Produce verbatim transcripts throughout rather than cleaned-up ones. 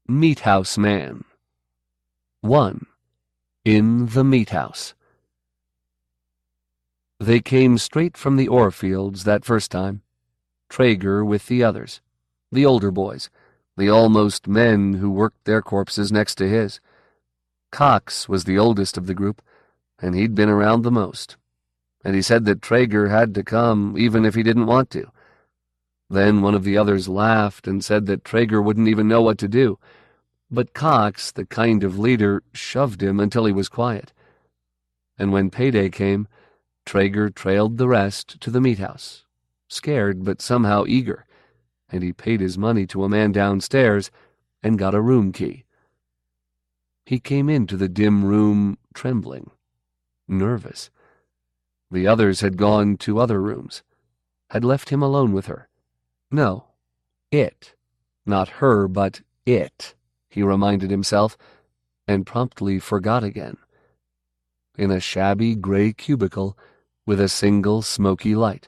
Meat House Man. one. In the Meat House. They came straight from the ore fields that first time, Traeger with the others, the older boys, the almost men who worked their corpses next to his. Cox was the oldest of the group, and he'd been around the most, and he said that Traeger had to come even if he didn't want to. Then one of the others laughed and said that Traeger wouldn't even know what to do, but Cox, the kind of leader, shoved him until he was quiet. And when payday came, Traeger trailed the rest to the meat house, scared but somehow eager, and he paid his money to a man downstairs and got a room key. He came into the dim room trembling, nervous. The others had gone to other rooms, had left him alone with her. No, it, not her, but it, he reminded himself, and promptly forgot again. In a shabby gray cubicle with a single smoky light.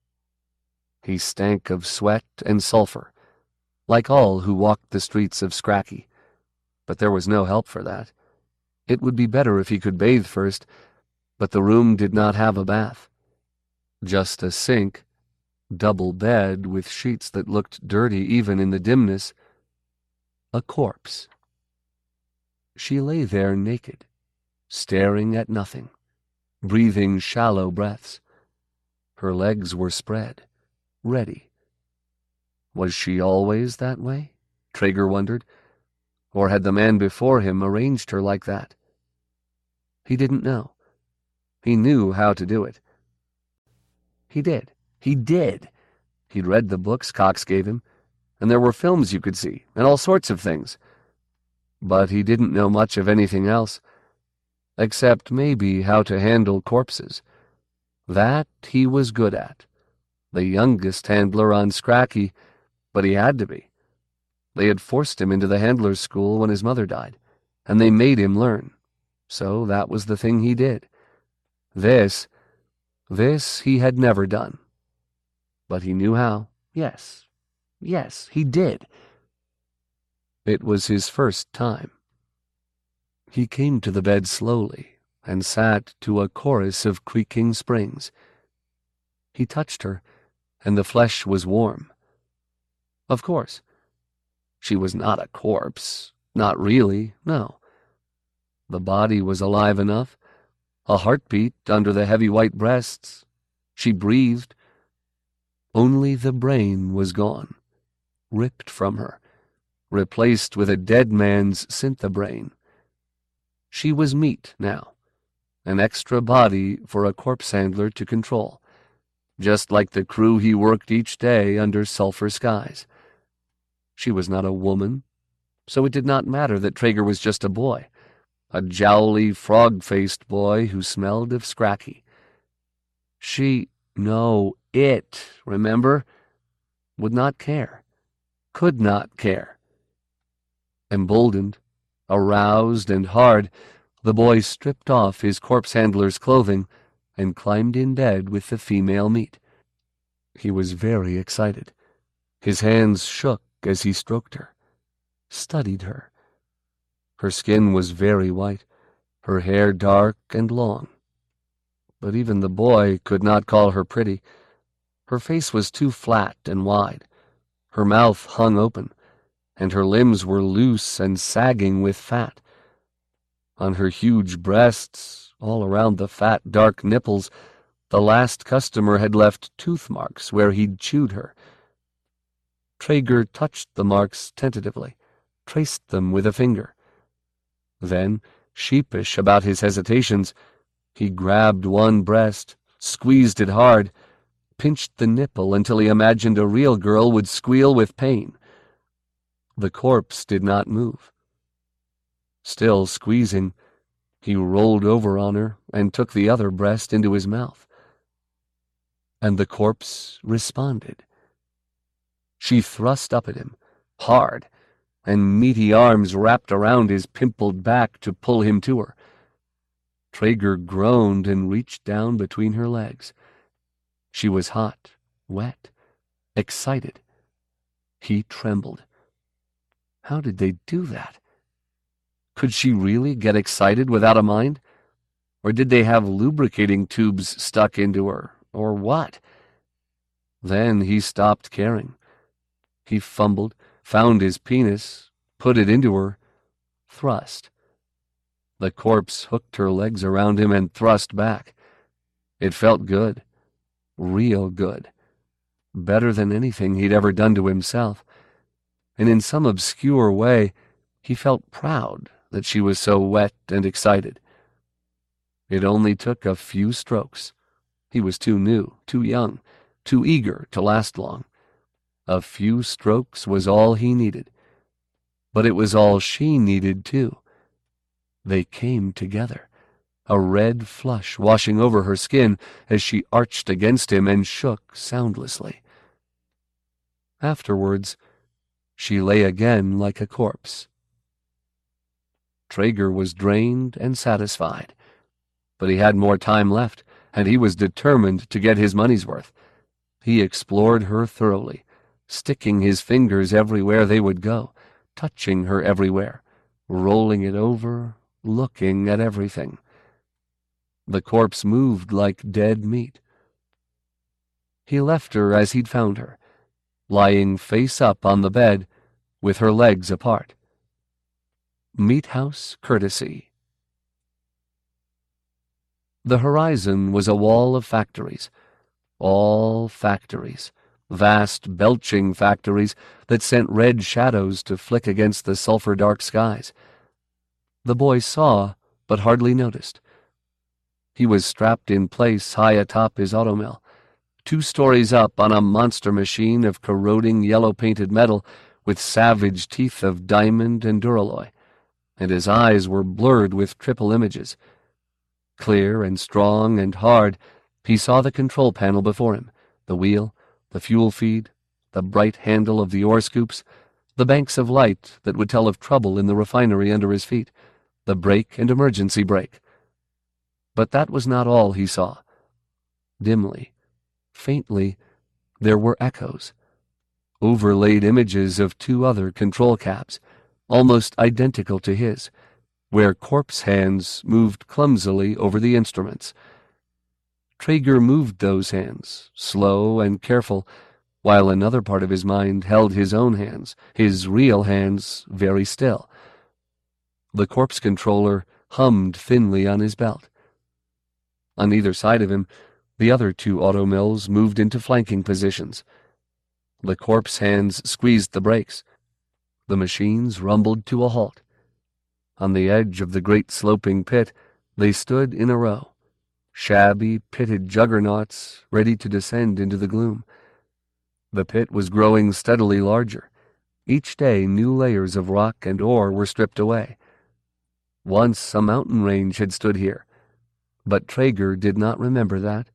He stank of sweat and sulfur, like all who walked the streets of Scracky, but there was no help for that. It would be better if he could bathe first, but the room did not have a bath. Just a sink, double bed with sheets that looked dirty even in the dimness. A corpse. She lay there naked, staring at nothing, breathing shallow breaths. Her legs were spread, ready. Was she always that way? Traeger wondered. Or had the man before him arranged her like that? He didn't know. He knew how to do it. He did. He did. He'd read the books Cox gave him, and there were films you could see, and all sorts of things. But he didn't know much of anything else, except maybe how to handle corpses. That he was good at. The youngest handler on Scracky, but he had to be. They had forced him into the handler's school when his mother died, and they made him learn. So that was the thing he did. This, this he had never done. But he knew how. Yes, yes, he did. It was his first time. He came to the bed slowly and sat to a chorus of creaking springs. He touched her, and the flesh was warm. Of course. She was not a corpse. Not really, no. The body was alive enough, a heartbeat under the heavy white breasts. She breathed. Only the brain was gone, ripped from her, replaced with a dead man's synthebrain. She was meat now, an extra body for a corpse handler to control, just like the crew he worked each day under sulfur skies. She was not a woman, so it did not matter that Traeger was just a boy, a jowly, frog-faced boy who smelled of Scracky. She, no, it, remember, would not care, could not care. Emboldened, aroused and hard, the boy stripped off his corpse handler's clothing and climbed in bed with the female meat. He was very excited. His hands shook as he stroked her, studied her. Her skin was very white, her hair dark and long. But even the boy could not call her pretty. Her face was too flat and wide. Her mouth hung open, and her limbs were loose and sagging with fat. On her huge breasts, all around the fat, dark nipples, the last customer had left tooth marks where he'd chewed her. Traeger touched the marks tentatively, traced them with a finger. Then, sheepish about his hesitations, he grabbed one breast, squeezed it hard, pinched the nipple until he imagined a real girl would squeal with pain. The corpse did not move. Still squeezing, he rolled over on her and took the other breast into his mouth. And the corpse responded. She thrust up at him, hard, and meaty arms wrapped around his pimpled back to pull him to her. Traeger groaned and reached down between her legs. She was hot, wet, excited. He trembled. How did they do that? Could she really get excited without a mind? Or did they have lubricating tubes stuck into her, or what? Then he stopped caring. He fumbled, found his penis, put it into her, thrust. The corpse hooked her legs around him and thrust back. It felt good, real good, better than anything he'd ever done to himself. And in some obscure way, he felt proud that she was so wet and excited. It only took a few strokes. He was too new, too young, too eager to last long. A few strokes was all he needed. But it was all she needed, too. They came together, a red flush washing over her skin as she arched against him and shook soundlessly. Afterwards, she lay again like a corpse. Traeger was drained and satisfied, but he had more time left, and he was determined to get his money's worth. He explored her thoroughly, sticking his fingers everywhere they would go, touching her everywhere, rolling it over, looking at everything. The corpse moved like dead meat. He left her as he'd found her, lying face up on the bed with her legs apart. Meathouse courtesy. The horizon was a wall of factories, all factories, vast belching factories that sent red shadows to flick against the sulphur-dark skies. The boy saw, but hardly noticed. He was strapped in place high atop his automill, two stories up on a monster machine of corroding yellow-painted metal with savage teeth of diamond and duralloy, and his eyes were blurred with triple images. Clear and strong and hard, he saw the control panel before him, the wheel, the fuel feed, the bright handle of the ore scoops, the banks of light that would tell of trouble in the refinery under his feet, the brake and emergency brake. But that was not all he saw. Dimly, faintly, there were echoes, overlaid images of two other control cabs, almost identical to his, where corpse hands moved clumsily over the instruments. Traeger moved those hands, slow and careful, while another part of his mind held his own hands, his real hands, very still. The corpse controller hummed thinly on his belt. On either side of him, the other two automills moved into flanking positions. The corpse hands squeezed the brakes. The machines rumbled to a halt. On the edge of the great sloping pit, they stood in a row, shabby, pitted juggernauts ready to descend into the gloom. The pit was growing steadily larger. Each day new layers of rock and ore were stripped away. Once a mountain range had stood here, but Traeger did not remember that.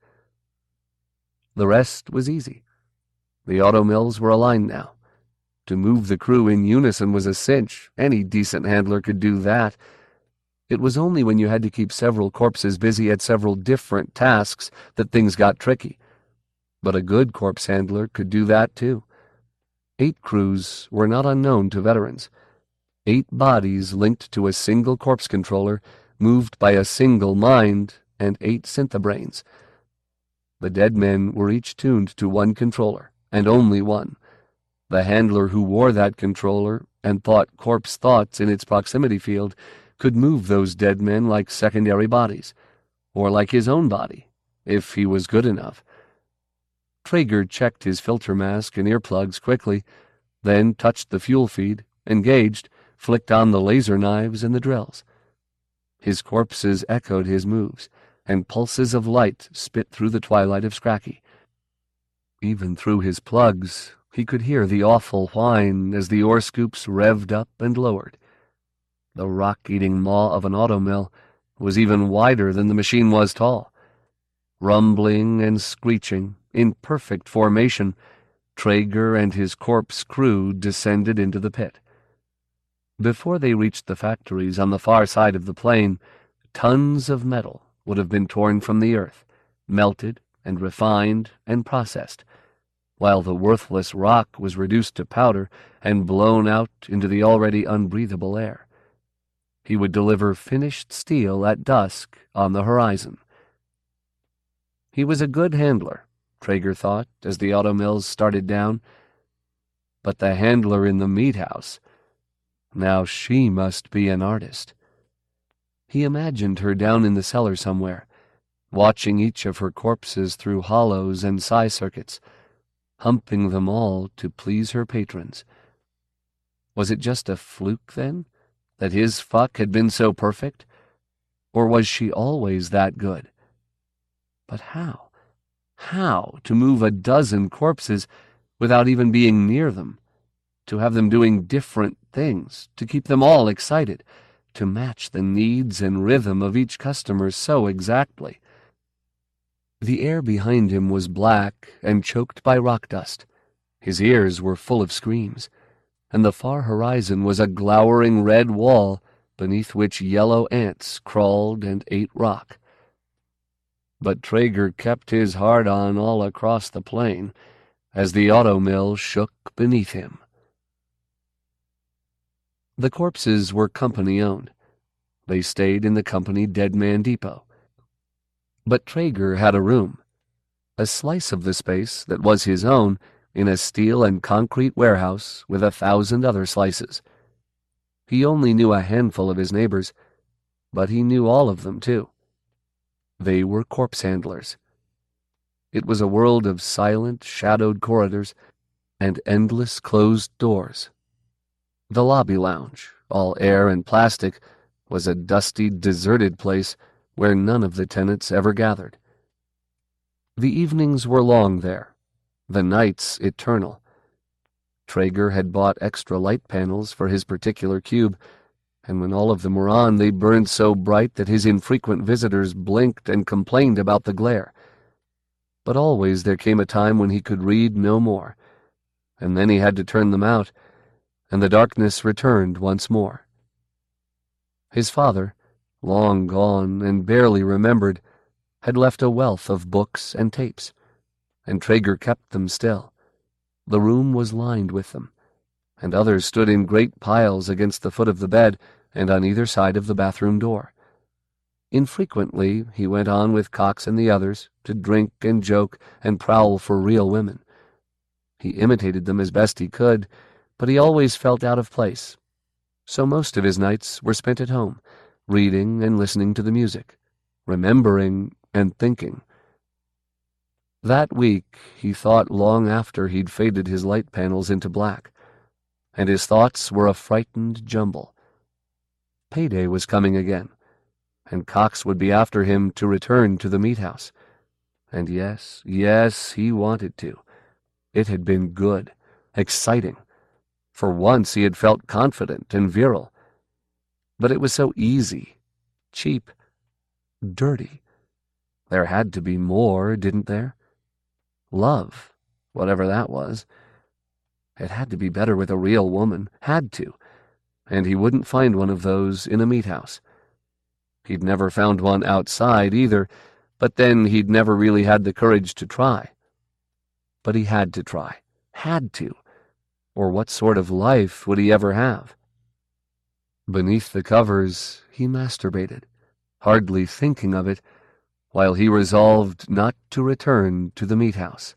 The rest was easy. The automills were aligned now. To move the crew in unison was a cinch. Any decent handler could do that. It was only when you had to keep several corpses busy at several different tasks that things got tricky. But a good corpse handler could do that too. Eight crews were not unknown to veterans. Eight bodies linked to a single corpse controller, moved by a single mind and eight synthobrains. The dead men were each tuned to one controller, and only one. The handler who wore that controller and thought corpse thoughts in its proximity field could move those dead men like secondary bodies, or like his own body, if he was good enough. Traeger checked his filter mask and earplugs quickly, then touched the fuel feed, engaged, flicked on the laser knives and the drills. His corpses echoed his moves, and pulses of light spit through the twilight of Scracky. Even through his plugs, he could hear the awful whine as the ore scoops revved up and lowered. The rock-eating maw of an automill was even wider than the machine was tall. Rumbling and screeching, in perfect formation, Traeger and his corpse crew descended into the pit. Before they reached the factories on the far side of the plain, tons of metal would have been torn from the earth, melted and refined and processed. while the worthless rock was reduced to powder and blown out into the already unbreathable air. He would deliver finished steel at dusk on the horizon. He was a good handler, Traeger thought, as the auto mills started down. But the handler in the meat house, now she must be an artist. He imagined her down in the cellar somewhere, watching each of her corpses through hollows and psi circuits, humping them all to please her patrons. Was it just a fluke, then, that his fuck had been so perfect? Or was she always that good? But how? How to move a dozen corpses without even being near them? To have them doing different things, to keep them all excited, to match the needs and rhythm of each customer so exactly. The air behind him was black and choked by rock dust. His ears were full of screams, and the far horizon was a glowering red wall beneath which yellow ants crawled and ate rock. But Traeger kept his hard-on all across the plain as the auto mill shook beneath him. The corpses were company-owned. They stayed in the company Dead Man Depot. But Traeger had a room, a slice of the space that was his own in a steel and concrete warehouse with a thousand other slices. He only knew a handful of his neighbors, but he knew all of them, too. They were corpse handlers. It was a world of silent, shadowed corridors and endless closed doors. The lobby lounge, all air and plastic, was a dusty, deserted place where none of the tenants ever gathered. The evenings were long there, the nights eternal. Traeger had bought extra light panels for his particular cube, and when all of them were on, they burned so bright that his infrequent visitors blinked and complained about the glare. But always there came a time when he could read no more, and then he had to turn them out, and the darkness returned once more. His father, long gone and barely remembered, had left a wealth of books and tapes, and Traeger kept them still. The room was lined with them, and others stood in great piles against the foot of the bed and on either side of the bathroom door. Infrequently he went on with Cox and the others to drink and joke and prowl for real women. He imitated them as best he could, but he always felt out of place. So most of his nights were spent at home, reading and listening to the music, remembering and thinking. That week he thought long after he'd faded his light panels into black, and his thoughts were a frightened jumble. Payday was coming again, and Cox would be after him to return to the meat house. And yes, yes, he wanted to. It had been good, exciting. For once he had felt confident and virile. But it was so easy, cheap, dirty. There had to be more, didn't there? Love, whatever that was. It had to be better with a real woman, had to, and he wouldn't find one of those in a meat house. He'd never found one outside either, but then he'd never really had the courage to try. But he had to try, had to. Or what sort of life would he ever have? Beneath the covers, he masturbated, hardly thinking of it, while he resolved not to return to the meat house.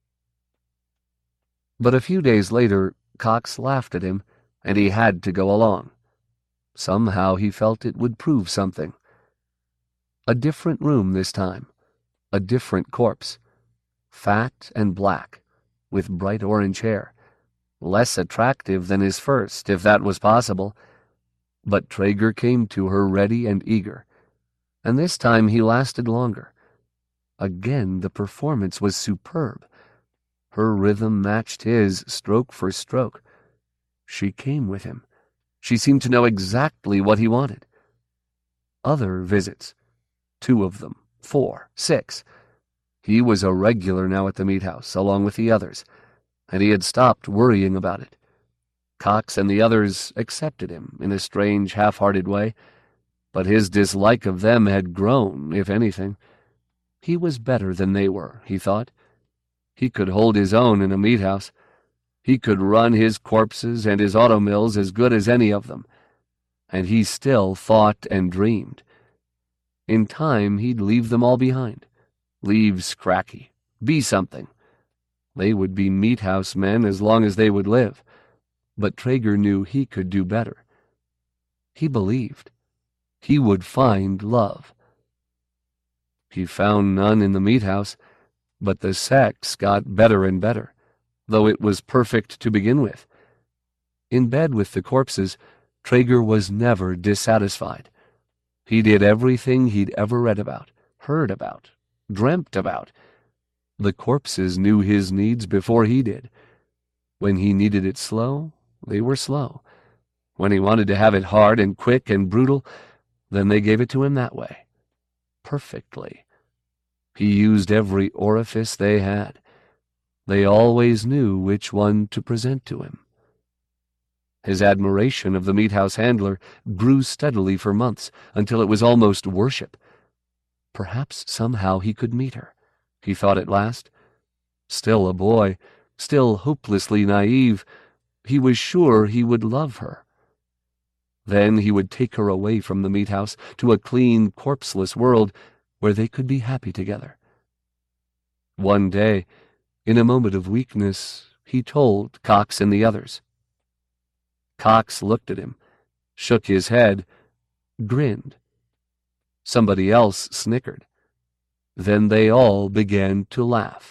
But a few days later, Cox laughed at him, and he had to go along. Somehow he felt it would prove something. A different room this time, a different corpse, fat and black, with bright orange hair. Less attractive than his first, if that was possible. But Traeger came to her ready and eager, and this time he lasted longer. Again the performance was superb. Her rhythm matched his stroke for stroke. She came with him. She seemed to know exactly what he wanted. Other visits. Two of them. Four. Six. He was a regular now at the meat house, along with the others, and he had stopped worrying about it. Cox and the others accepted him in a strange, half-hearted way, but his dislike of them had grown, if anything. He was better than they were, he thought. He could hold his own in a meat house. He could run his corpses and his automills as good as any of them. And he still thought and dreamed. In time, he'd leave them all behind. Leave Scracky. Be something. They would be meat house men as long as they would live. But Traeger knew he could do better. He believed. He would find love. He found none in the meat house, but the sex got better and better, though it was perfect to begin with. In bed with the corpses, Traeger was never dissatisfied. He did everything he'd ever read about, heard about, dreamt about. The corpses knew his needs before he did. When he needed it slow, they were slow. When he wanted to have it hard and quick and brutal, then they gave it to him that way. Perfectly. He used every orifice they had. They always knew which one to present to him. His admiration of the meat house handler grew steadily for months, until it was almost worship. Perhaps somehow he could meet her, he thought at last. Still a boy, still hopelessly naive, he was sure he would love her. Then he would take her away from the meat house to a clean, corpseless world where they could be happy together. One day, in a moment of weakness, he told Cox and the others. Cox looked at him, shook his head, grinned. Somebody else snickered. Then they all began to laugh.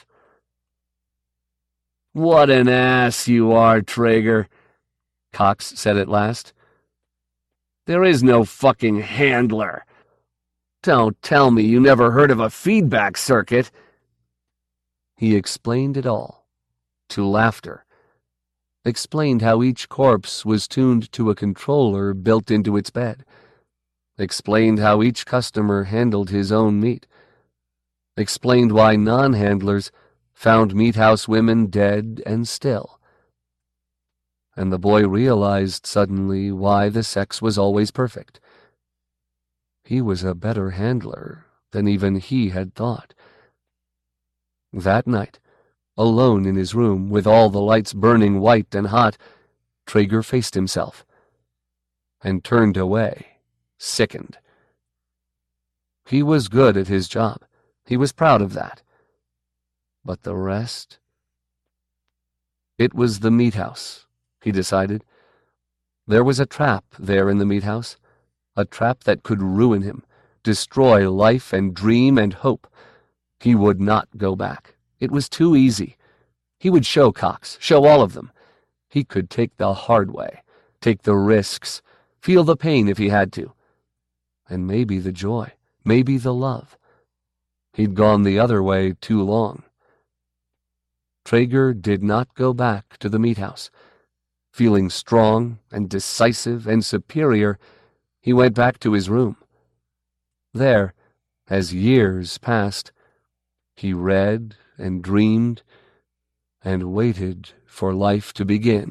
"What an ass you are, Traeger," Cox said at last. "There is no fucking handler. Don't tell me you never heard of a feedback circuit." He explained it all, to laughter. Explained how each corpse was tuned to a controller built into its bed. Explained how each customer handled his own meat. Explained why non-handlers found meat house women dead and still. And the boy realized suddenly why the sex was always perfect. He was a better handler than even he had thought. That night, alone in his room, with all the lights burning white and hot, Traeger faced himself and turned away, sickened. He was good at his job. He was proud of that. But the rest? It was the meat house, he decided. There was a trap there in the meat house, a trap that could ruin him, destroy life and dream and hope. He would not go back. It was too easy. He would show Cox, show all of them. He could take the hard way, take the risks, feel the pain if he had to. And maybe the joy, maybe the love. He'd gone the other way too long. Traeger did not go back to the meat house. Feeling strong and decisive and superior, he went back to his room. There, as years passed, he read and dreamed and waited for life to begin.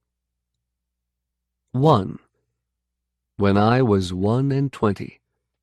One. When I was one and twenty.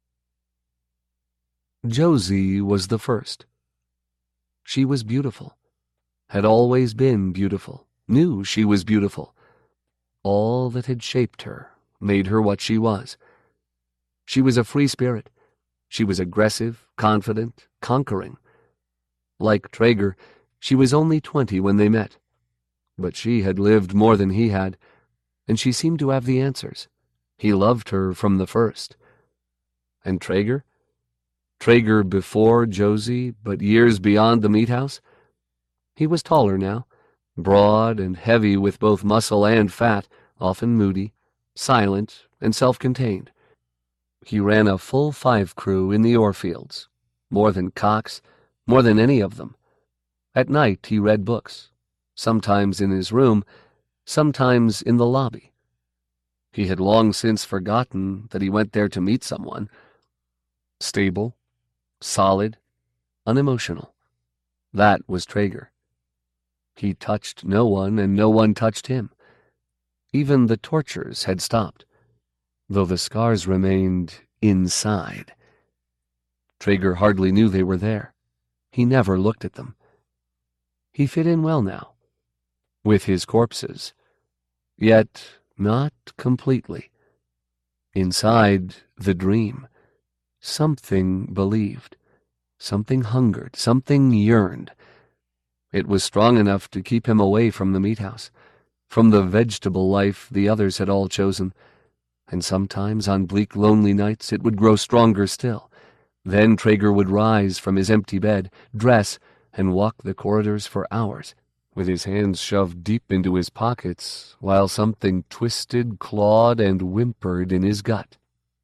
Josie was the first. She was beautiful, had always been beautiful, knew she was beautiful. All that had shaped her made her what she was. She was a free spirit. She was aggressive, confident, conquering. Like Traeger, she was only twenty when they met. But she had lived more than he had, and she seemed to have the answers. He loved her from the first. And Traeger? Traeger before Josie, but years beyond the meat house? He was taller now, broad and heavy with both muscle and fat, often moody, silent, and self-contained. He ran a full five crew in the ore fields, more than Cox, more than any of them. At night he read books, sometimes in his room, sometimes in the lobby. He had long since forgotten that he went there to meet someone. Stable, solid, unemotional. That was Traeger. He touched no one, and no one touched him. Even the tortures had stopped, though the scars remained inside. Traeger hardly knew they were there. He never looked at them. He fit in well now, with his corpses, yet not completely. Inside the dream, something believed, something hungered, something yearned. It was strong enough to keep him away from the meat house, from the vegetable life the others had all chosen, and sometimes on bleak, lonely nights it would grow stronger still. Then Traeger would rise from his empty bed, dress, and walk the corridors for hours, with his hands shoved deep into his pockets, while something twisted, clawed, and whimpered in his gut.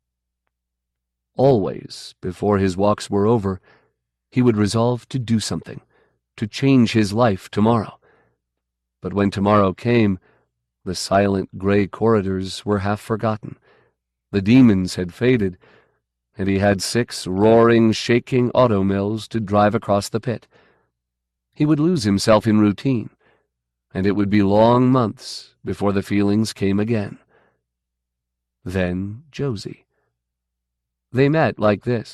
Always, before his walks were over, he would resolve to do something, to change his life tomorrow. But when tomorrow came, the silent gray corridors were half forgotten. The demons had faded, and he had six roaring, shaking automills to drive across the pit. He would lose himself in routine, and it would be long months before the feelings came again. Then Josie. They met like this.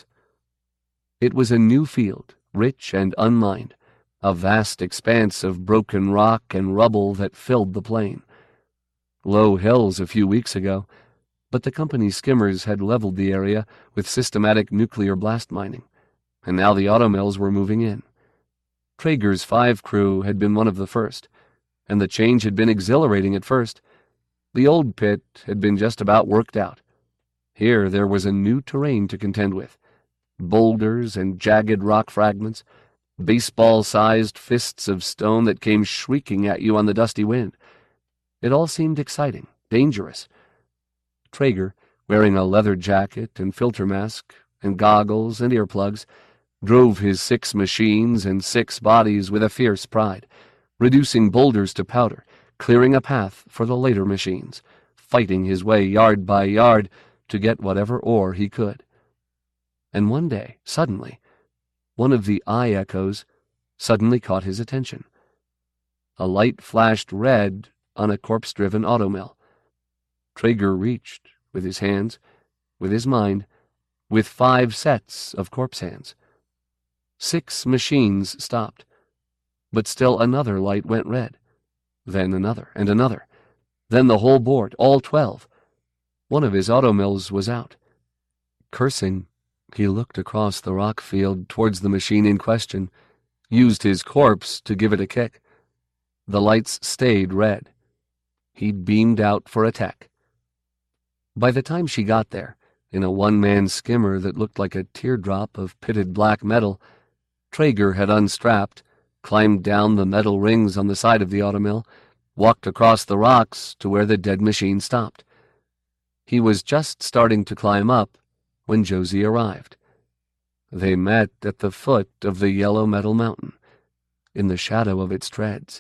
It was a new field, rich and unmined, a vast expanse of broken rock and rubble that filled the plain. Low hills a few weeks ago, but the company's skimmers had leveled the area with systematic nuclear blast mining, and now the automills were moving in. Traeger's five crew had been one of the first, and the change had been exhilarating at first. The old pit had been just about worked out. Here there was a new terrain to contend with. Boulders and jagged rock fragments, baseball-sized fists of stone that came shrieking at you on the dusty wind. It all seemed exciting, dangerous. Traeger, wearing a leather jacket and filter mask and goggles and earplugs, drove his six machines and six bodies with a fierce pride, reducing boulders to powder, clearing a path for the later machines, fighting his way yard by yard to get whatever ore he could. And one day, suddenly, one of the eye echoes suddenly caught his attention. A light flashed red on a corpse-driven automill. Traeger reached, with his hands, with his mind, with five sets of corpse hands. Six machines stopped, but still another light went red, then another and another, then the whole board, all twelve. One of his automills was out. Cursing, he looked across the rock field towards the machine in question, used his corpse to give it a kick. The lights stayed red. He beamed out for attack. By the time she got there, in a one-man skimmer that looked like a teardrop of pitted black metal, Traeger had unstrapped, climbed down the metal rings on the side of the automill, walked across the rocks to where the dead machine stopped. He was just starting to climb up when Josie arrived. They met at the foot of the yellow metal mountain, in the shadow of its treads.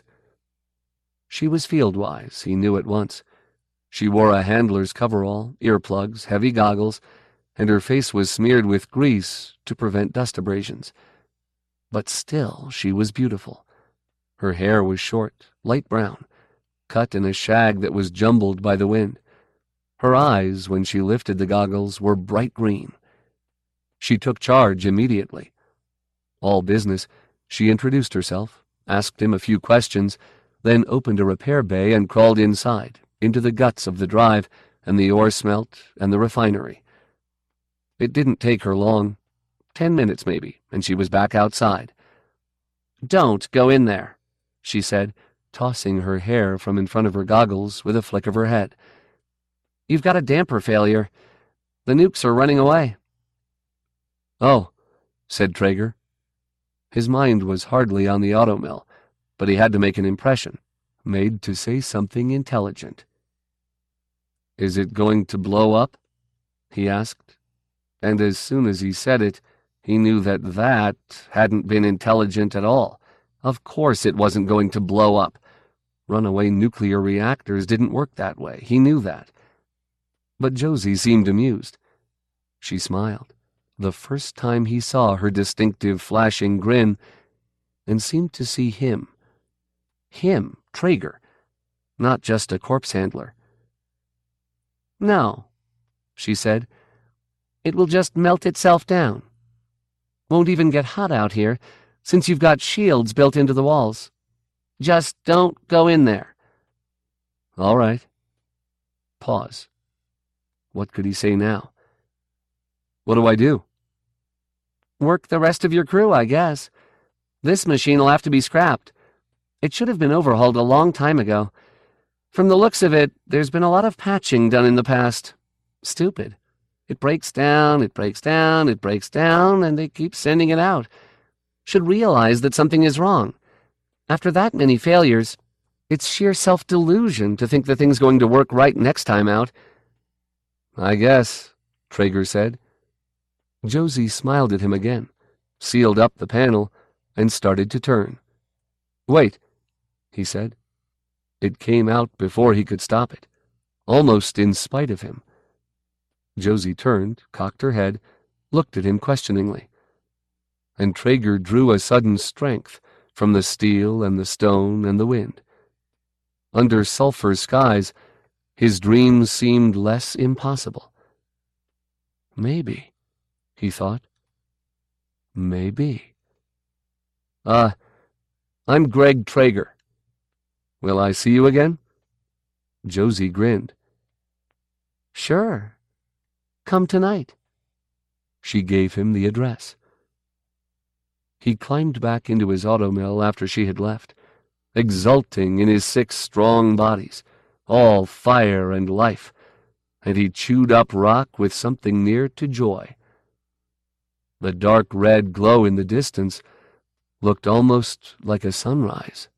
She was field-wise, he knew at once. She wore a handler's coverall, earplugs, heavy goggles, and her face was smeared with grease to prevent dust abrasions. But still she was beautiful. Her hair was short, light brown, cut in a shag that was jumbled by the wind. Her eyes, when she lifted the goggles, were bright green. She took charge immediately. All business, she introduced herself, asked him a few questions, then opened a repair bay and crawled inside, into the guts of the drive and the ore smelt and the refinery. It didn't take her long, ten minutes maybe, and she was back outside. "Don't go in there," she said, tossing her hair from in front of her goggles with a flick of her head. "You've got a damper failure. The nukes are running away." "Oh," said Traeger. His mind was hardly on the automill, but he had to make an impression, made to say something intelligent. "Is it going to blow up?" he asked, and as soon as he said it, he knew that that hadn't been intelligent at all. Of course it wasn't going to blow up. Runaway nuclear reactors didn't work that way. He knew that. But Josie seemed amused. She smiled, the first time he saw her distinctive flashing grin, and seemed to see him. Him, Traeger, not just a corpse handler. "No," she said. "It will just melt itself down. Won't even get hot out here, since you've got shields built into the walls. Just don't go in there." "All right." Pause. What could he say now? "What do I do?" "Work the rest of your crew, I guess. This machine will have to be scrapped. It should have been overhauled a long time ago. From the looks of it, there's been a lot of patching done in the past. Stupid. It breaks down, it breaks down, it breaks down, and they keep sending it out. Should realize that something is wrong. After that many failures, it's sheer self-delusion to think the thing's going to work right next time out." "I guess," Traeger said. Josie smiled at him again, sealed up the panel, and started to turn. "Wait," he said. It came out before he could stop it, almost in spite of him. Josie turned, cocked her head, looked at him questioningly. And Traeger drew a sudden strength from the steel and the stone and the wind. Under sulfur skies, his dreams seemed less impossible. Maybe, he thought. Maybe. Uh, I'm Greg Traeger. Will I see you again?" Josie grinned. "Sure. Come tonight." She gave him the address. He climbed back into his automill after she had left, exulting in his six strong bodies, all fire and life, and he chewed up rock with something near to joy. The dark red glow in the distance looked almost like a sunrise.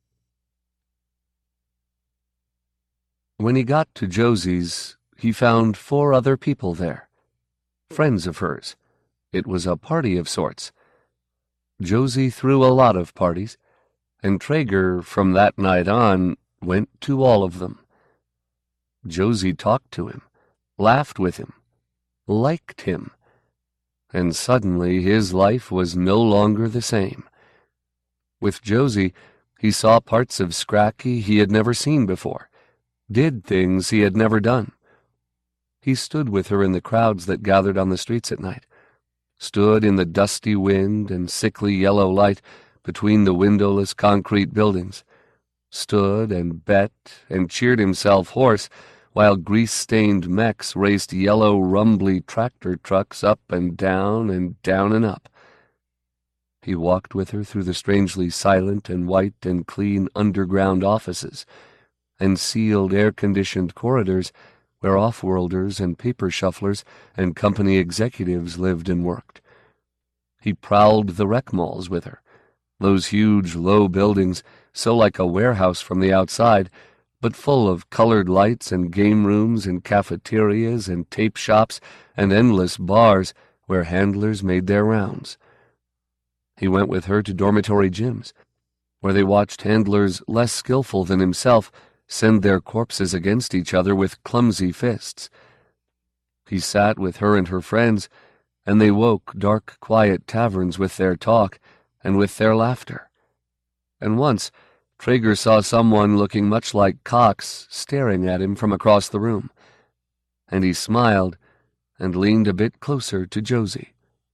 When he got to Josie's, he found four other people there, friends of hers. It was a party of sorts. Josie threw a lot of parties, and Traeger, from that night on, went to all of them. Josie talked to him, laughed with him, liked him, and suddenly his life was no longer the same. With Josie, he saw parts of Scracky he had never seen before, did things he had never done. He stood with her in the crowds that gathered on the streets at night, stood in the dusty wind and sickly yellow light between the windowless concrete buildings, stood and bet and cheered himself hoarse while grease-stained mechs raced yellow, rumbly tractor trucks up and down and down and up. He walked with her through the strangely silent and white and clean underground offices and sealed air-conditioned corridors where off-worlders and paper shufflers and company executives lived and worked. He prowled the rec malls with her, those huge, low buildings so like a warehouse from the outside, but full of colored lights and game rooms and cafeterias and tape shops and endless bars where handlers made their rounds. He went with her to dormitory gyms, where they watched handlers less skillful than himself send their corpses against each other with clumsy fists. He sat with her and her friends, and they woke dark, quiet taverns with their talk and with their laughter. And once, Traeger saw someone looking much like Cox staring at him from across the room, and he smiled and leaned a bit closer to Josie.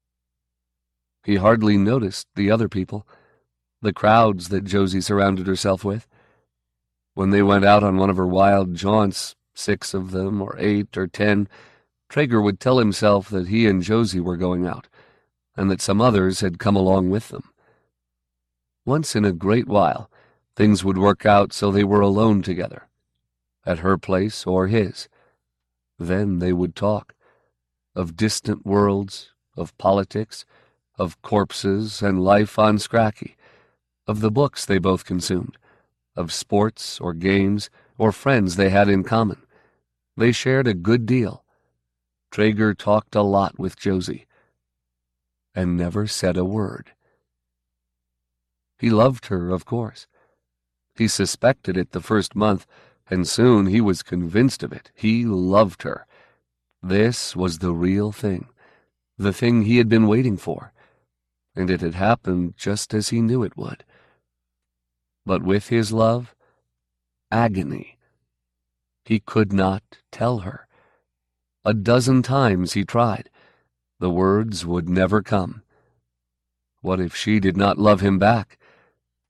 He hardly noticed the other people, the crowds that Josie surrounded herself with. When they went out on one of her wild jaunts, six of them, or eight, or ten, Traeger would tell himself that he and Josie were going out, and that some others had come along with them. Once in a great while, things would work out so they were alone together, at her place or his. Then they would talk, of distant worlds, of politics, of corpses and life on Scracky, of the books they both consumed, of sports or games or friends they had in common. They shared a good deal. Traeger talked a lot with Josie, and never said a word. He loved her, of course. He suspected it the first month, and soon he was convinced of it. He loved her. This was the real thing, the thing he had been waiting for, and it had happened just as he knew it would. But with his love, agony. He could not tell her. A dozen times he tried. The words would never come. What if she did not love him back?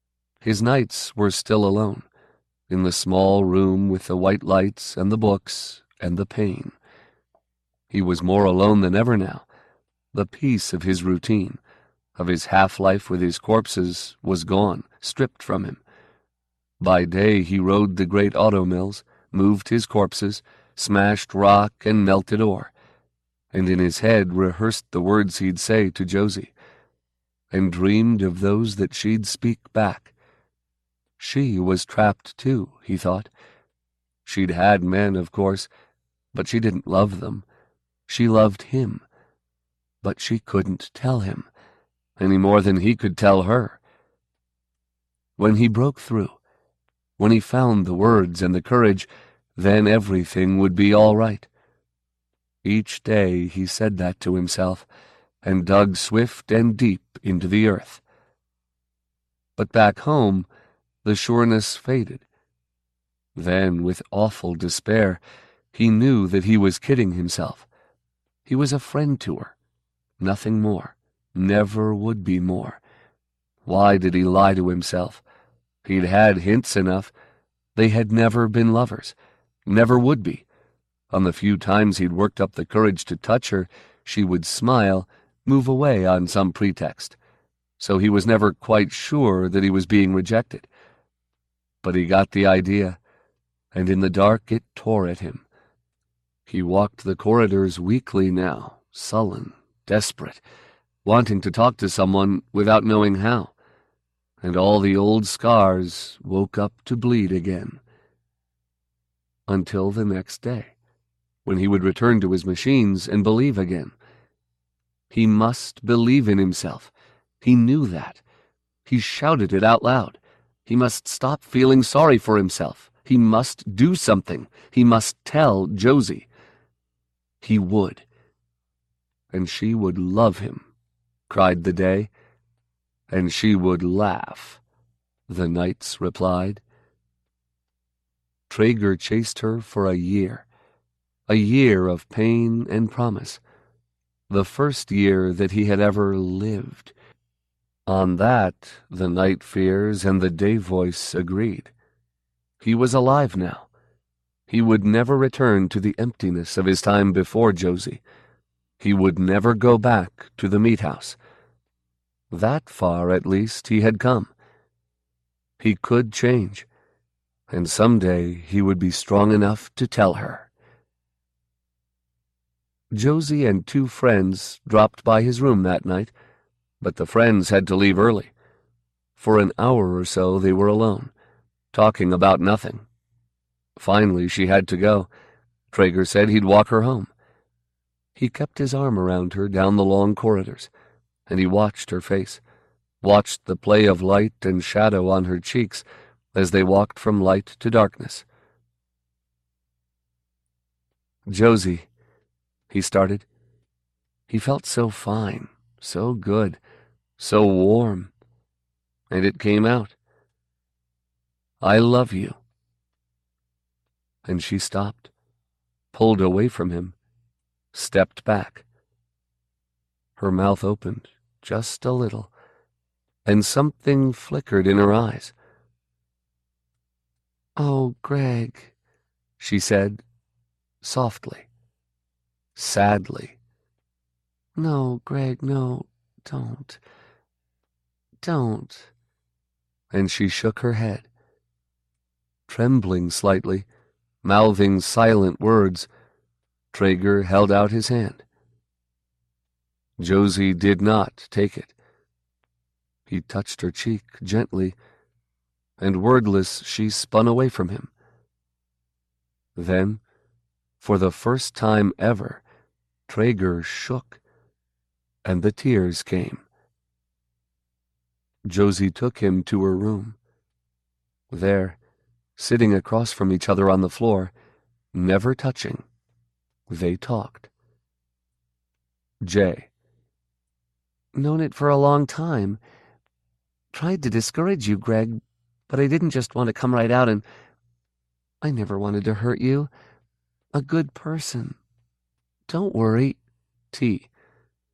His nights were still alone, in the small room with the white lights and the books and the pain. He was more alone than ever now. The peace of his routine, of his half-life with his corpses, was gone, stripped from him. By day he rode the great auto mills, moved his corpses, smashed rock and melted ore, and in his head rehearsed the words he'd say to Josie, and dreamed of those that she'd speak back. She was trapped too, he thought. She'd had men, of course, but she didn't love them. She loved him, but she couldn't tell him, any more than he could tell her. When he broke through, when he found the words and the courage, then everything would be all right. Each day he said that to himself, and dug swift and deep into the earth. But back home, the sureness faded. Then, with awful despair, he knew that he was kidding himself. He was a friend to her, nothing more, never would be more. Why did he lie to himself? He'd had hints enough. They had never been lovers, never would be. On the few times he'd worked up the courage to touch her, she would smile, move away on some pretext. So he was never quite sure that he was being rejected. But he got the idea, and in the dark it tore at him. He walked the corridors weakly now, sullen, desperate, wanting to talk to someone without knowing how. And all the old scars woke up to bleed again. Until the next day, when he would return to his machines and believe again. He must believe in himself. He knew that. He shouted it out loud. He must stop feeling sorry for himself. He must do something. He must tell Josie. He would. And she would love him, cried the day. And she would laugh, the nights replied. Traeger chased her for a year, a year of pain and promise, the first year that he had ever lived. On that, the night fears and the day voice agreed. He was alive now. He would never return to the emptiness of his time before Josie. He would never go back to the meat house. That far, at least, he had come. He could change, and someday he would be strong enough to tell her. Josie and two friends dropped by his room that night, but the friends had to leave early. For an hour or so they were alone, talking about nothing. Finally she had to go. Traeger said he'd walk her home. He kept his arm around her down the long corridors, and he watched her face, watched the play of light and shadow on her cheeks as they walked from light to darkness. "Josie," he started. He felt so fine, so good, so warm, and it came out. "I love you." And she stopped, pulled away from him, stepped back. Her mouth opened just a little, and something flickered in her eyes. "Oh, Greg," she said, softly, sadly. "No, Greg, no, don't. Don't." And she shook her head. Trembling slightly, mouthing silent words, Traeger held out his hand. Josie did not take it. He touched her cheek gently, and wordless she spun away from him. Then, for the first time ever, Traeger shook, and the tears came. Josie took him to her room. There, sitting across from each other on the floor, never touching, they talked. Jay. "Known it for a long time. Tried to discourage you, Greg, but I didn't just want to come right out and... I never wanted to hurt you. A good person. Don't worry." T.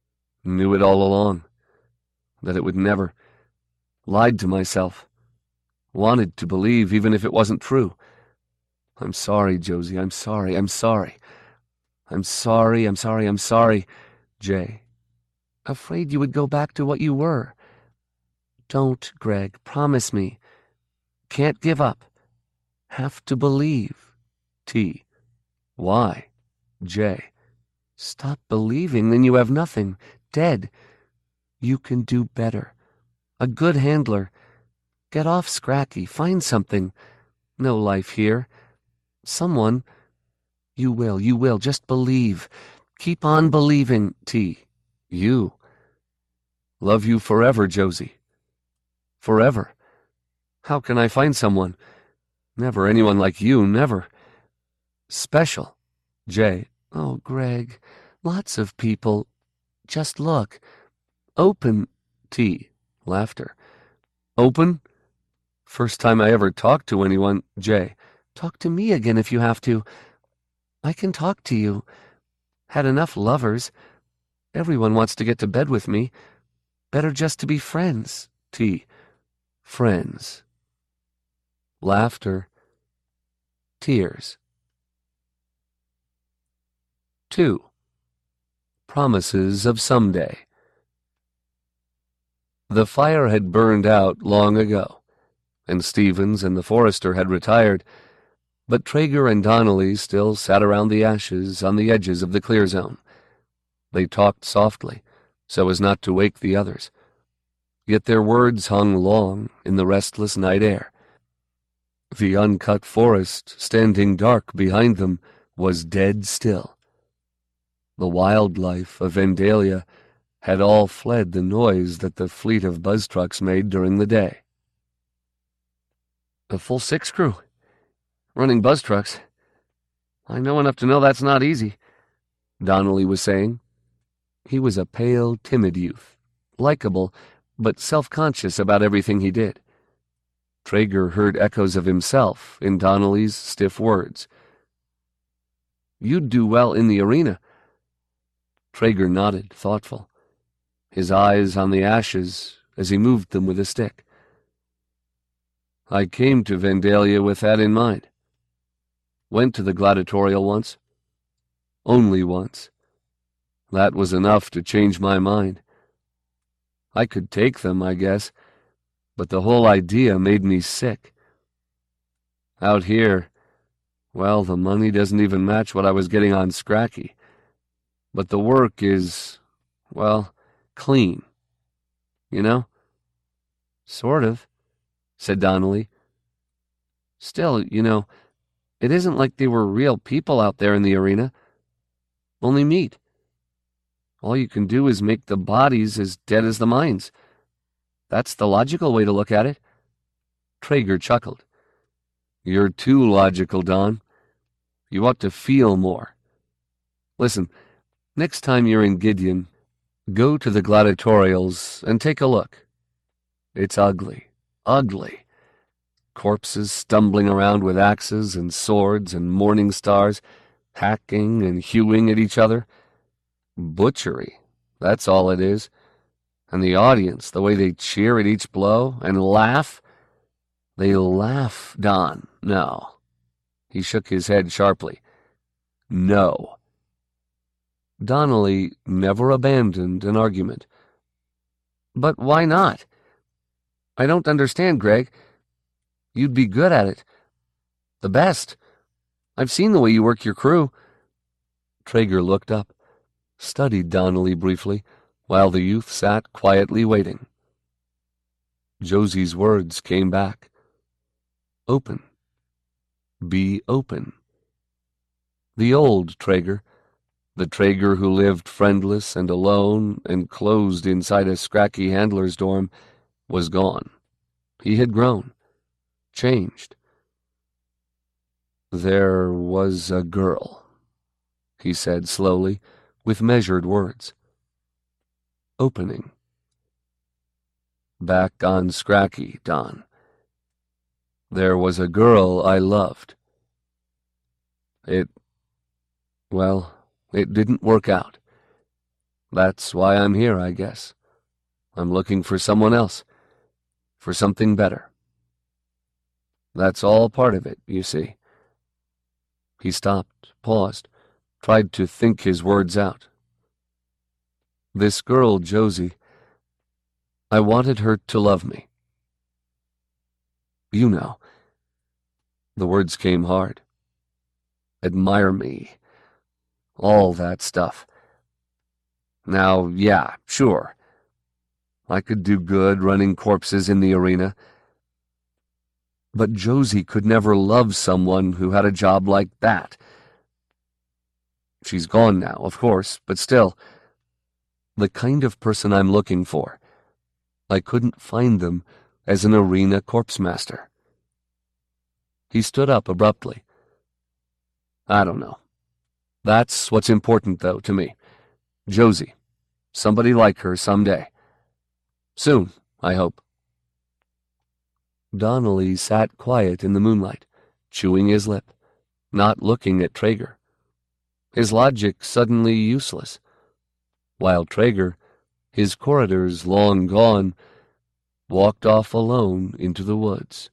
"Knew it all along. That it would never. Lied to myself. Wanted to believe even if it wasn't true. I'm sorry, Josie, I'm sorry, I'm sorry. I'm sorry, I'm sorry, I'm sorry, Jay. Afraid you would go back to what you were. Don't, Greg, promise me. Can't give up. Have to believe. T. Why? J. Stop believing, then you have nothing. Dead. You can do better. A good handler. Get off Scracky. Find something. No life here. Someone. You will, you will. Just believe. Keep on believing, T. You. Love you forever, Josie. Forever. How can I find someone? Never anyone like you, never. Special. J. Oh, Greg, lots of people. Just look. Open. T. Laughter. Open? First time I ever talked to anyone. J. Talk to me again if you have to. I can talk to you. Had enough lovers. Everyone wants to get to bed with me. Better just to be friends. T. Friends. Laughter. Tears. Two. Promises of someday. The fire had burned out long ago, and Stevens and the forester had retired, but Traeger and Donnelly still sat around the ashes on the edges of the clear zone. They talked softly, so as not to wake the others, yet their words hung long in the restless night air. The uncut forest, standing dark behind them, was dead still. The wildlife of Vandalia had all fled the noise that the fleet of buzz trucks made during the day. A full six crew, running buzz trucks. I know enough to know that's not easy, Donnelly was saying. He was a pale, timid youth, likable, but self-conscious about everything he did. Traeger heard echoes of himself in Donnelly's stiff words. You'd do well in the arena. Traeger nodded, thoughtful, his eyes on the ashes as he moved them with a stick. I came to Vandalia with that in mind. Went to the gladiatorial once. Only once. That was enough to change my mind. I could take them, I guess, but the whole idea made me sick. Out here, well, the money doesn't even match what I was getting on Scracky. But the work is, well, clean. You know? Sort of, said Donnelly. Still, you know, it isn't like they were real people out there in the arena. Only meat. All you can do is make the bodies as dead as the minds. That's the logical way to look at it. Traeger chuckled. You're too logical, Don. You ought to feel more. Listen, next time you're in Gideon, go to the gladiatorials and take a look. It's ugly, ugly. Corpses stumbling around with axes and swords and morning stars, hacking and hewing at each other. Butchery, that's all it is. And the audience, the way they cheer at each blow and laugh. They laugh, Don. No. He shook his head sharply. No. Donnelly never abandoned an argument. But why not? I don't understand, Greg. You'd be good at it. The best. I've seen the way you work your crew. Traeger looked up, studied Donnelly briefly, while the youth sat quietly waiting. Josie's words came back. Open. Be open. The old Traeger, the Traeger who lived friendless and alone and closed inside a Scracky handler's dorm, was gone. He had grown, changed. There was a girl, he said slowly, with measured words. Opening. Back on Scracky, Don. There was a girl I loved. It, well, it didn't work out. That's why I'm here, I guess. I'm looking for someone else, for something better. That's all part of it, you see." He stopped, paused, tried to think his words out. "This girl, Josie, I wanted her to love me. You know." The words came hard. "Admire me. All that stuff. Now, yeah, sure. I could do good running corpses in the arena. But Josie could never love someone who had a job like that. She's gone now, of course, but still, the kind of person I'm looking for. I couldn't find them as an arena corpse master." He stood up abruptly. "I don't know. That's what's important, though, to me. Josie. Somebody like her someday. Soon, I hope." Donnelly sat quiet in the moonlight, chewing his lip, not looking at Traeger. His logic suddenly useless. While Traeger, his corridors long gone, walked off alone into the woods.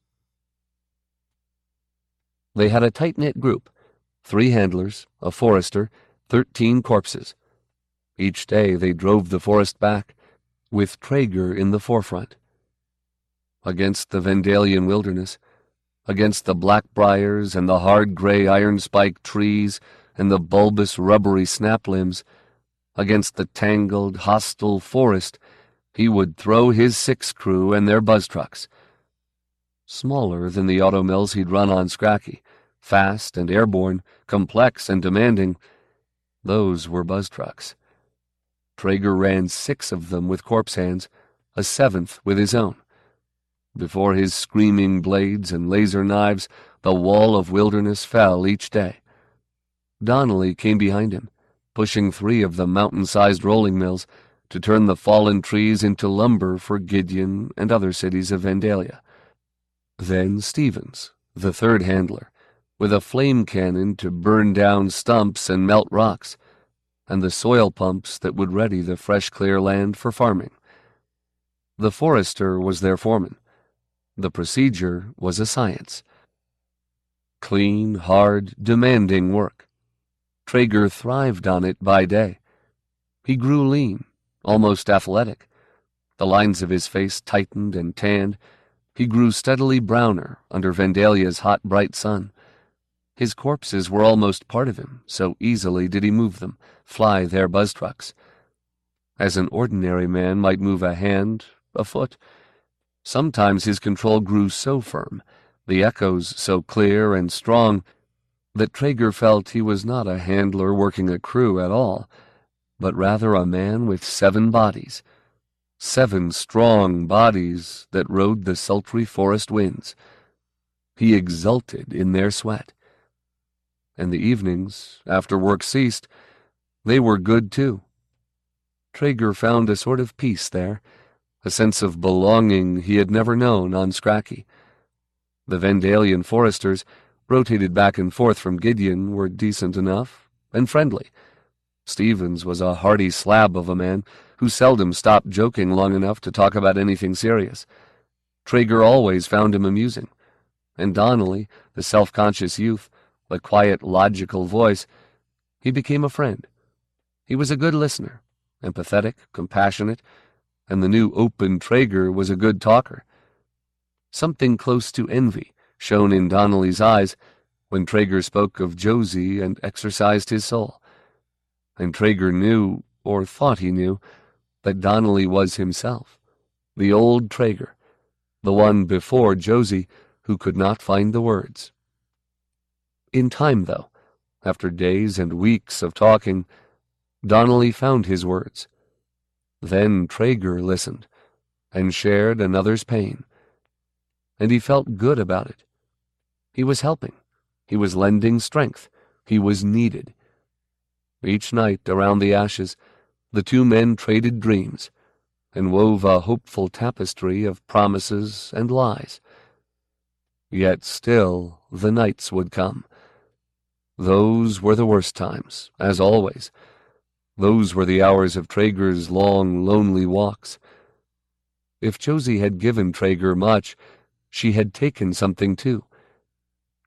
They had a tight-knit group, three handlers, a forester, thirteen corpses. Each day they drove the forest back, with Traeger in the forefront. Against the Vendalian wilderness, against the blackbriars and the hard gray iron-spiked trees and the bulbous rubbery snap limbs, against the tangled, hostile forest, he would throw his six crew and their buzz trucks. Smaller than the automills he'd run on Scracky, fast and airborne, complex and demanding, those were buzz trucks. Traeger ran six of them with corpse hands, a seventh with his own. Before his screaming blades and laser knives, the wall of wilderness fell each day. Donnelly came behind him, pushing three of the mountain-sized rolling mills to turn the fallen trees into lumber for Gideon and other cities of Vandalia. Then Stevens, the third handler, with a flame cannon to burn down stumps and melt rocks, and the soil pumps that would ready the fresh, clear land for farming. The forester was their foreman. The procedure was a science. Clean, hard, demanding work. Traeger thrived on it by day. He grew lean, almost athletic. The lines of his face tightened and tanned. He grew steadily browner under Vandalia's hot, bright sun. His corpses were almost part of him, so easily did he move them, fly their buzz trucks. As an ordinary man might move a hand, a foot. Sometimes his control grew so firm, the echoes so clear and strong, that Traeger felt he was not a handler working a crew at all, but rather a man with seven bodies, seven strong bodies that rode the sultry forest winds. He exulted in their sweat. And the evenings, after work ceased, they were good too. Traeger found a sort of peace there, a sense of belonging he had never known on Scracky. The Vandalian foresters, rotated back and forth from Gideon, were decent enough and friendly. Stevens was a hearty slab of a man who seldom stopped joking long enough to talk about anything serious. Traeger always found him amusing, and Donnelly, the self-conscious youth, the quiet, logical voice, he became a friend. He was a good listener, empathetic, compassionate, and the new open Traeger was a good talker. Something close to envy shone in Donnelly's eyes when Traeger spoke of Josie and exercised his soul. And Traeger knew, or thought he knew, that Donnelly was himself, the old Traeger, the one before Josie who could not find the words. In time, though, after days and weeks of talking, Donnelly found his words. Then Traeger listened, and shared another's pain. And he felt good about it. He was helping. He was lending strength. He was needed. Each night around the ashes, the two men traded dreams, and wove a hopeful tapestry of promises and lies. Yet still the nights would come. Those were the worst times, as always. Those were the hours of Traeger's long, lonely walks. If Josie had given Traeger much, she had taken something too,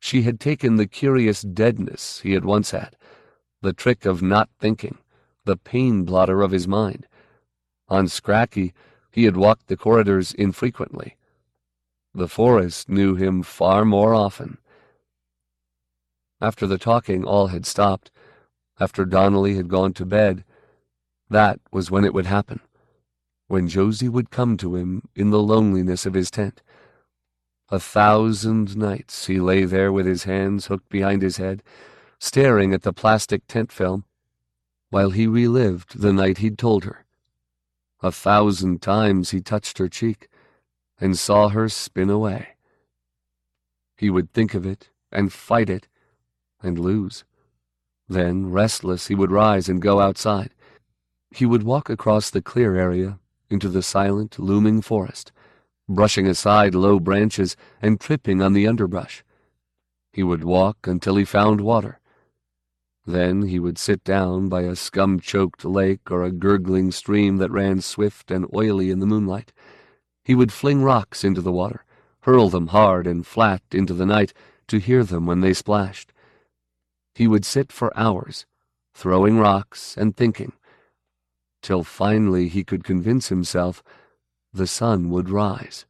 She had taken the curious deadness he had once had, the trick of not thinking, the pain blotter of his mind. On Scracky, he had walked the corridors infrequently. The forest knew him far more often. After the talking all had stopped, after Donnelly had gone to bed, that was when it would happen, when Josie would come to him in the loneliness of his tent. A thousand nights he lay there with his hands hooked behind his head, staring at the plastic tent film, while he relived the night he'd told her. A thousand times he touched her cheek and saw her spin away. He would think of it and fight it and lose. Then, restless, he would rise and go outside. He would walk across the clear area into the silent, looming forest, brushing aside low branches and tripping on the underbrush. He would walk until he found water. Then he would sit down by a scum-choked lake or a gurgling stream that ran swift and oily in the moonlight. He would fling rocks into the water, hurl them hard and flat into the night to hear them when they splashed. He would sit for hours, throwing rocks and thinking, till finally he could convince himself the sun would rise.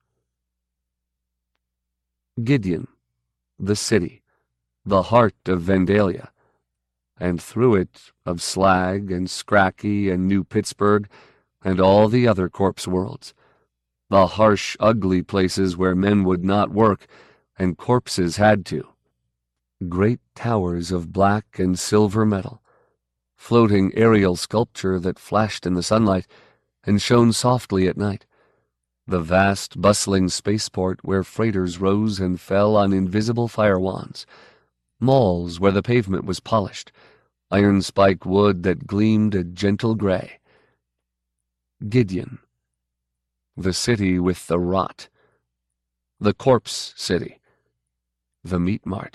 Gideon, the city, the heart of Vandalia, and through it of Slag and Scracky and New Pittsburgh and all the other corpse worlds, the harsh, ugly places where men would not work and corpses had to. Great towers of black and silver metal, floating aerial sculpture that flashed in the sunlight and shone softly at night. The vast, bustling spaceport where freighters rose and fell on invisible fire wands. Malls where the pavement was polished, iron spike wood that gleamed a gentle gray. Gideon, the city with the rot. The corpse city. The meat mart.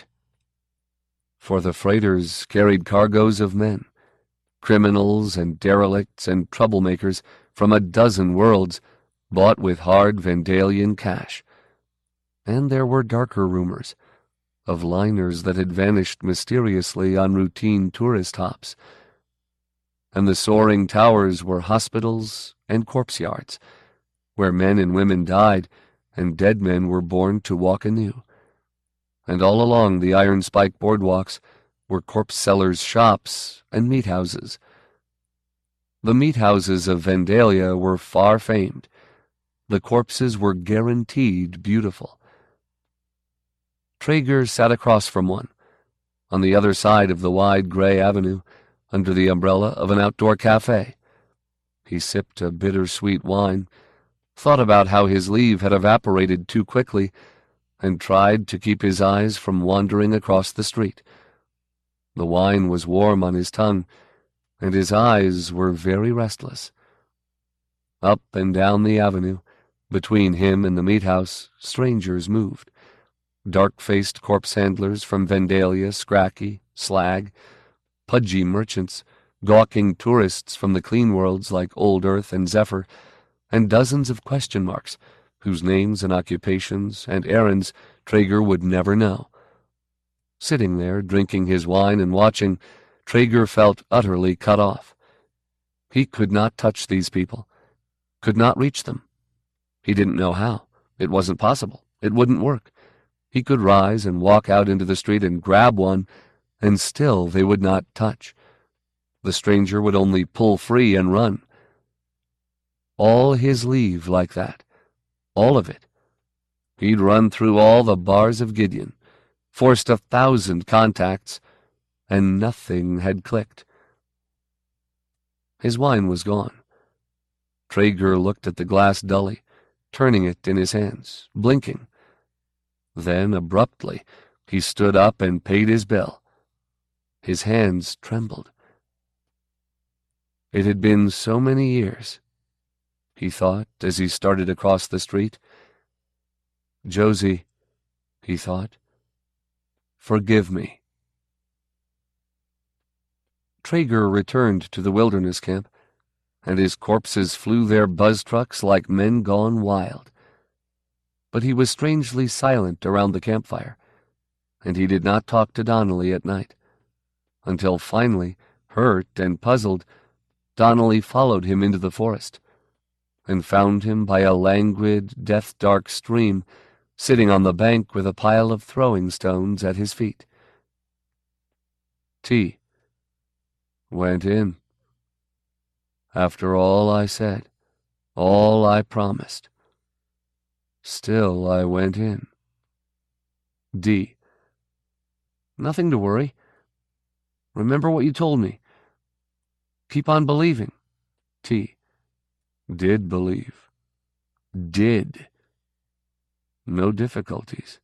For the freighters carried cargoes of men, criminals and derelicts and troublemakers from a dozen worlds, bought with hard Vandalian cash. And there were darker rumors of liners that had vanished mysteriously on routine tourist hops. And the soaring towers were hospitals and corpse yards, where men and women died and dead men were born to walk anew. And all along the iron spike boardwalks were corpse sellers' shops and meat houses. The meat houses of Vandalia were far famed. The corpses were guaranteed beautiful. Traeger sat across from one, on the other side of the wide gray avenue, under the umbrella of an outdoor cafe. He sipped a bitter-sweet wine, thought about how his leave had evaporated too quickly, and tried to keep his eyes from wandering across the street. The wine was warm on his tongue, and his eyes were very restless. Up and down the avenue, between him and the meat house, strangers moved. Dark-faced corpse handlers from Vandalia, Scracky, Slag, pudgy merchants, gawking tourists from the clean worlds like Old Earth and Zephyr, and dozens of question marks, whose names and occupations and errands Traeger would never know. Sitting there, drinking his wine and watching, Traeger felt utterly cut off. He could not touch these people, could not reach them. He didn't know how. It wasn't possible. It wouldn't work. He could rise and walk out into the street and grab one, and still they would not touch. The stranger would only pull free and run. All his leave like that. All of it. He'd run through all the bars of Gideon, forced a thousand contacts, and nothing had clicked. His wine was gone. Traeger looked at the glass dully, turning it in his hands, blinking. Then, abruptly, he stood up and paid his bill. His hands trembled. It had been so many years, he thought as he started across the street. Josie, he thought, forgive me. Traeger returned to the wilderness camp, and his corpses flew their buzz trucks like men gone wild. But he was strangely silent around the campfire, and he did not talk to Donnelly at night, until finally, hurt and puzzled, Donnelly followed him into the forest, and found him by a languid, death-dark stream, sitting on the bank with a pile of throwing stones at his feet. T went in. After all I said, all I promised, still I went in. D. Nothing to worry. Remember what you told me. Keep on believing. T. Did believe. Did. No difficulties.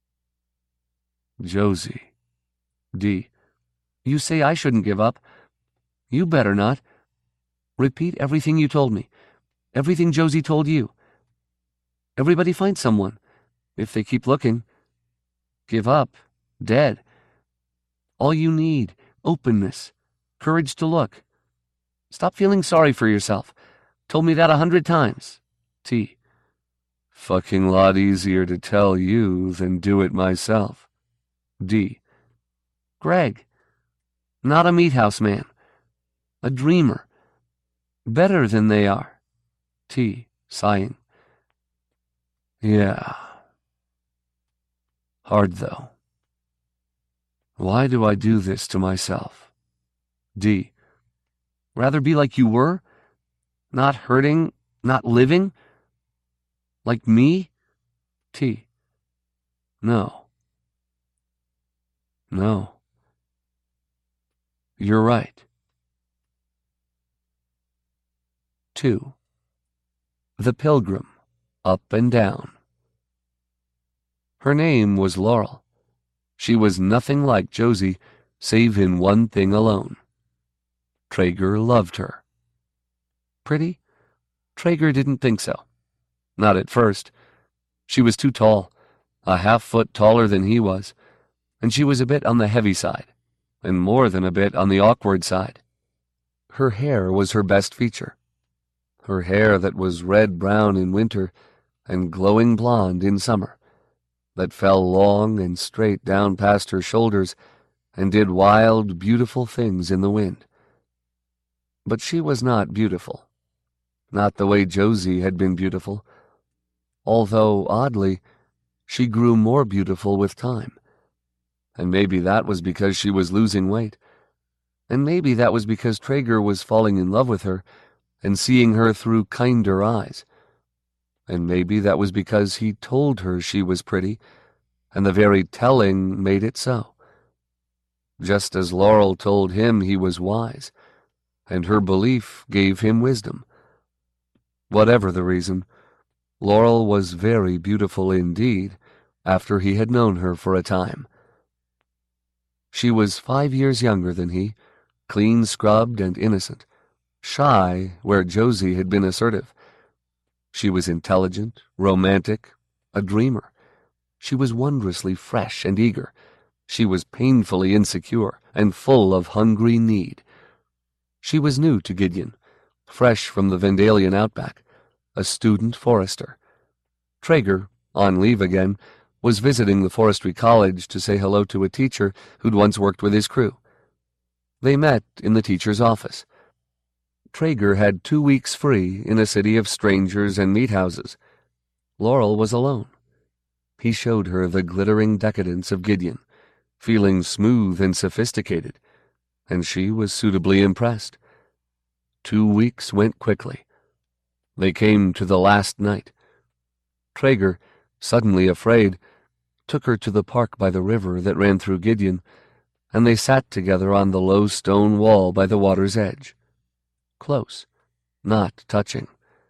Josie. D. You say I shouldn't give up. You better not. Repeat everything you told me. Everything Josie told you. Everybody finds someone, if they keep looking. Give up. Dead. All you need, openness, courage to look. Stop feeling sorry for yourself. Told me that a hundred times. T. Fucking lot easier to tell you than do it myself. D. Greg. Not a meat house man. A dreamer. Better than they are. T. Sighing. Yeah. Hard, though. Why do I do this to myself? D. Rather be like you were? Not hurting, not living? Like me? T. No. No. You're right. Two. The Pilgrim, Up and Down. Her name was Laurel. She was nothing like Josie, save in one thing alone. Traeger loved her. Pretty? Traeger didn't think so. Not at first. She was too tall, a half foot taller than he was, and she was a bit on the heavy side, and more than a bit on the awkward side. Her hair was her best feature. Her hair that was red-brown in winter and glowing blonde in summer, that fell long and straight down past her shoulders and did wild, beautiful things in the wind. But she was not beautiful. Not the way Josie had been beautiful, although, oddly, she grew more beautiful with time. And maybe that was because she was losing weight. And maybe that was because Traeger was falling in love with her and seeing her through kinder eyes. And maybe that was because he told her she was pretty, and the very telling made it so. Just as Laurel told him he was wise, and her belief gave him wisdom. Whatever the reason, Laurel was very beautiful indeed after he had known her for a time. She was five years younger than he, clean-scrubbed and innocent, shy where Josie had been assertive. She was intelligent, romantic, a dreamer. She was wondrously fresh and eager. She was painfully insecure and full of hungry need. She was new to Gideon, fresh from the Vendalian outback, a student forester. Traeger, on leave again, was visiting the forestry college to say hello to a teacher who'd once worked with his crew. They met in the teacher's office. Traeger had two weeks free in a city of strangers and meat houses. Laurel was alone. He showed her the glittering decadence of Gideon, feeling smooth and sophisticated, and she was suitably impressed. Two weeks went quickly. They came to the last night. Traeger, suddenly afraid, took her to the park by the river that ran through Gideon, and they sat together on the low stone wall by the water's edge. Close, not touching.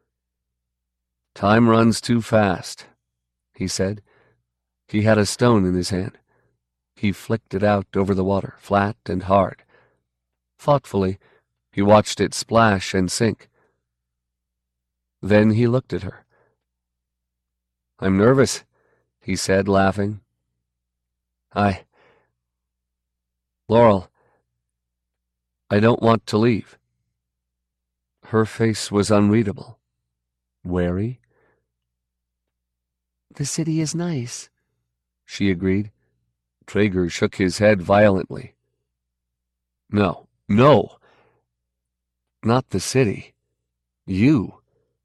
Time runs too fast, he said. He had a stone in his hand. He flicked it out over the water, flat and hard. Thoughtfully, he watched it splash and sink. Then he looked at her. I'm nervous, he said, laughing. I... Laurel, I don't want to leave. Her face was unreadable. Wary? The city is nice, she agreed. Traeger shook his head violently. No, no. Not the city. You.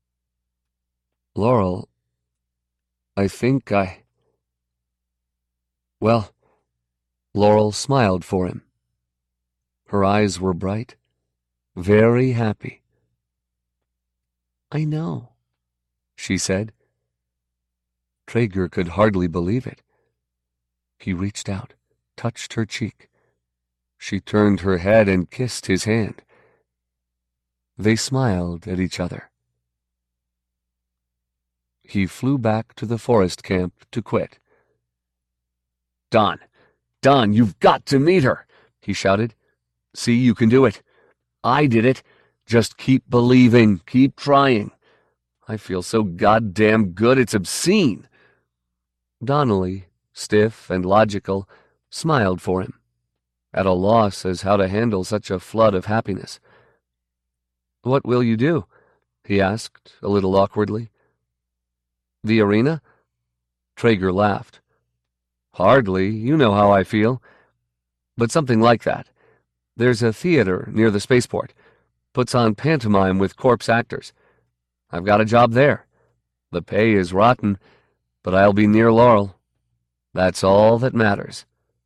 Laurel, I think I... Well, Laurel smiled for him. Her eyes were bright, very happy. I know, she said. Traeger could hardly believe it. He reached out, touched her cheek. She turned her head and kissed his hand. They smiled at each other. He flew back to the forest camp to quit. Don, Don, you've got to meet her, he shouted. See, you can do it. I did it. Just keep believing, keep trying. I feel so goddamn good it's obscene. Donnelly, stiff and logical, smiled for him, at a loss as how to handle such a flood of happiness. What will you do? He asked, a little awkwardly. The arena? Traeger laughed. Hardly, you know how I feel. But something like that. There's a theater near the spaceport. Puts on pantomime with corpse actors. I've got a job there. The pay is rotten, but I'll be near Laurel. That's all that matters.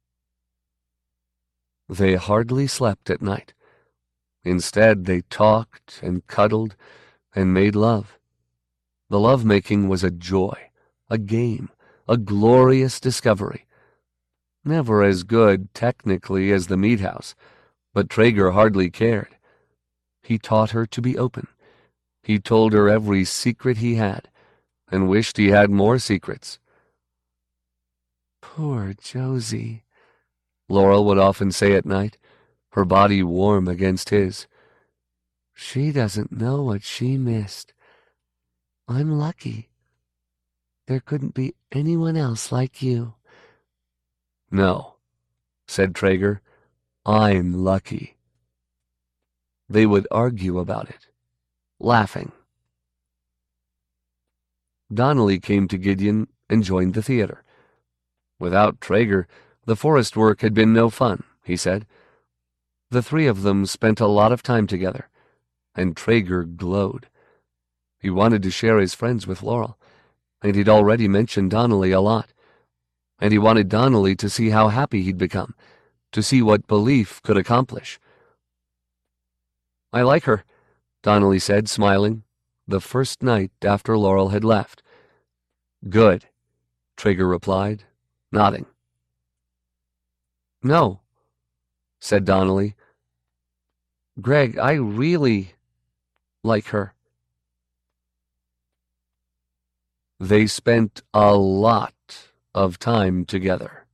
They hardly slept at night. Instead, they talked and cuddled and made love. The love-making was a joy, a game, a glorious discovery. Never as good, technically, as the meat house, but Traeger hardly cared. He taught her to be open. He told her every secret he had, and wished he had more secrets. Poor Josie, Laurel would often say at night, her body warm against his. She doesn't know what she missed. I'm lucky. There couldn't be anyone else like you. No, said Traeger, I'm lucky. They would argue about it, laughing. Donnelly came to Gideon and joined the theater. Without Traeger, the forest work had been no fun, he said. The three of them spent a lot of time together, and Traeger glowed. He wanted to share his friends with Laurel, and he'd already mentioned Donnelly a lot. And he wanted Donnelly to see how happy he'd become, to see what belief could accomplish. I like her, Donnelly said, smiling, the first night after Laurel had left. Good, Traeger replied, nodding. No, said Donnelly. Greg, I really like her. They spent a lot of time together.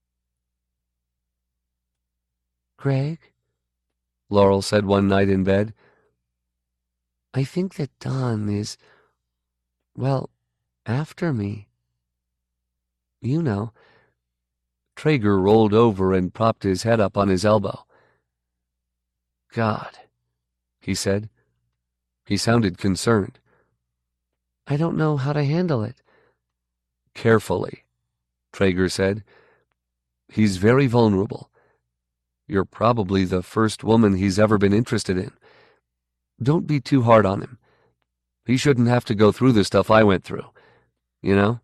Greg, Laurel said one night in bed, I think that Don is, well, after me. You know. Traeger rolled over and propped his head up on his elbow. God, he said. He sounded concerned. I don't know how to handle it. Carefully, Traeger said. He's very vulnerable. You're probably the first woman he's ever been interested in. Don't be too hard on him. He shouldn't have to go through the stuff I went through, you know?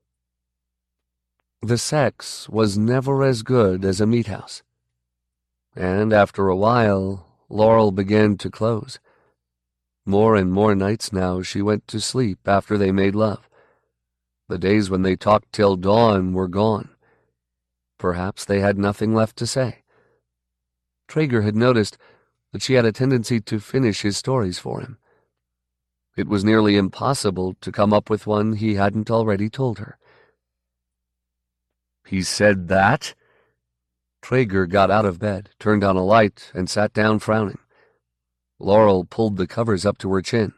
The sex was never as good as a meat house. And after a while, Laurel began to close. More and more nights now she went to sleep after they made love. The days when they talked till dawn were gone. Perhaps they had nothing left to say. Traeger had noticed that she had a tendency to finish his stories for him. It was nearly impossible to come up with one he hadn't already told her. He said that? Traeger got out of bed, turned on a light, and sat down frowning. Laurel pulled the covers up to her chin.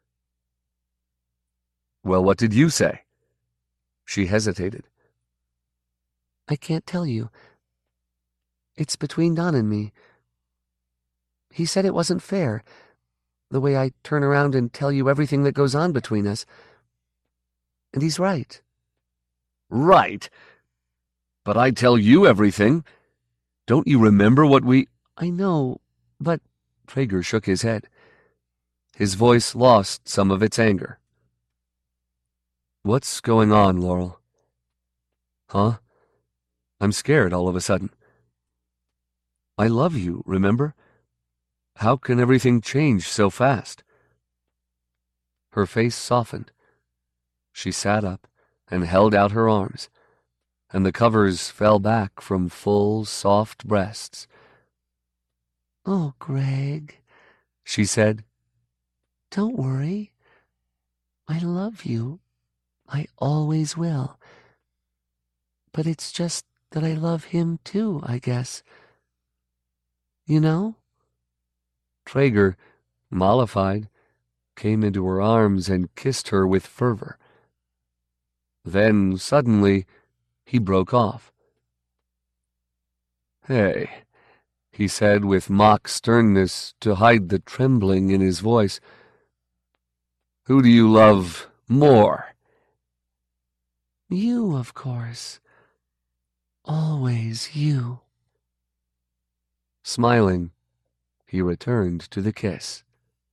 Well, what did you say? She hesitated. I can't tell you. It's between Don and me. He said it wasn't fair, the way I turn around and tell you everything that goes on between us. And he's right. Right? But I tell you everything. Don't you remember what we— I know, but— Traeger shook his head. His voice lost some of its anger. What's going on, Laurel? Huh? I'm scared all of a sudden. I love you, remember? How can everything change so fast? Her face softened. She sat up and held out her arms, and the covers fell back from full, soft breasts. Oh, Greg, she said, don't worry. I love you. I always will. But it's just that I love him too, I guess. You know? Traeger, mollified, came into her arms and kissed her with fervor. Then, suddenly, he broke off. Hey, he said with mock sternness to hide the trembling in his voice. Who do you love more? You, of course. Always you. Smiling, he returned to the kiss.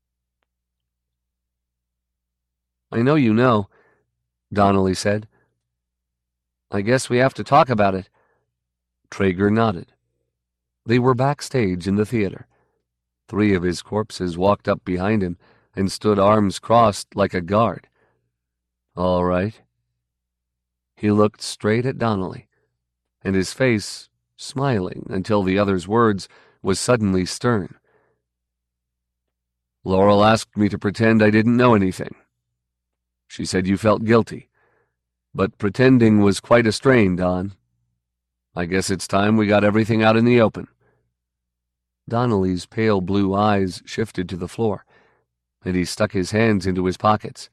I know you know, Donnelly said. I guess we have to talk about it. Traeger nodded. They were backstage in the theater. Three of his corpses walked up behind him and stood arms crossed like a guard. All right. He looked straight at Donnelly, and his face, smiling until the other's words, was suddenly stern. Laurel asked me to pretend I didn't know anything. She said you felt guilty, but pretending was quite a strain, Don. I guess it's time we got everything out in the open. Donnelly's pale blue eyes shifted to the floor, and he stuck his hands into his pockets.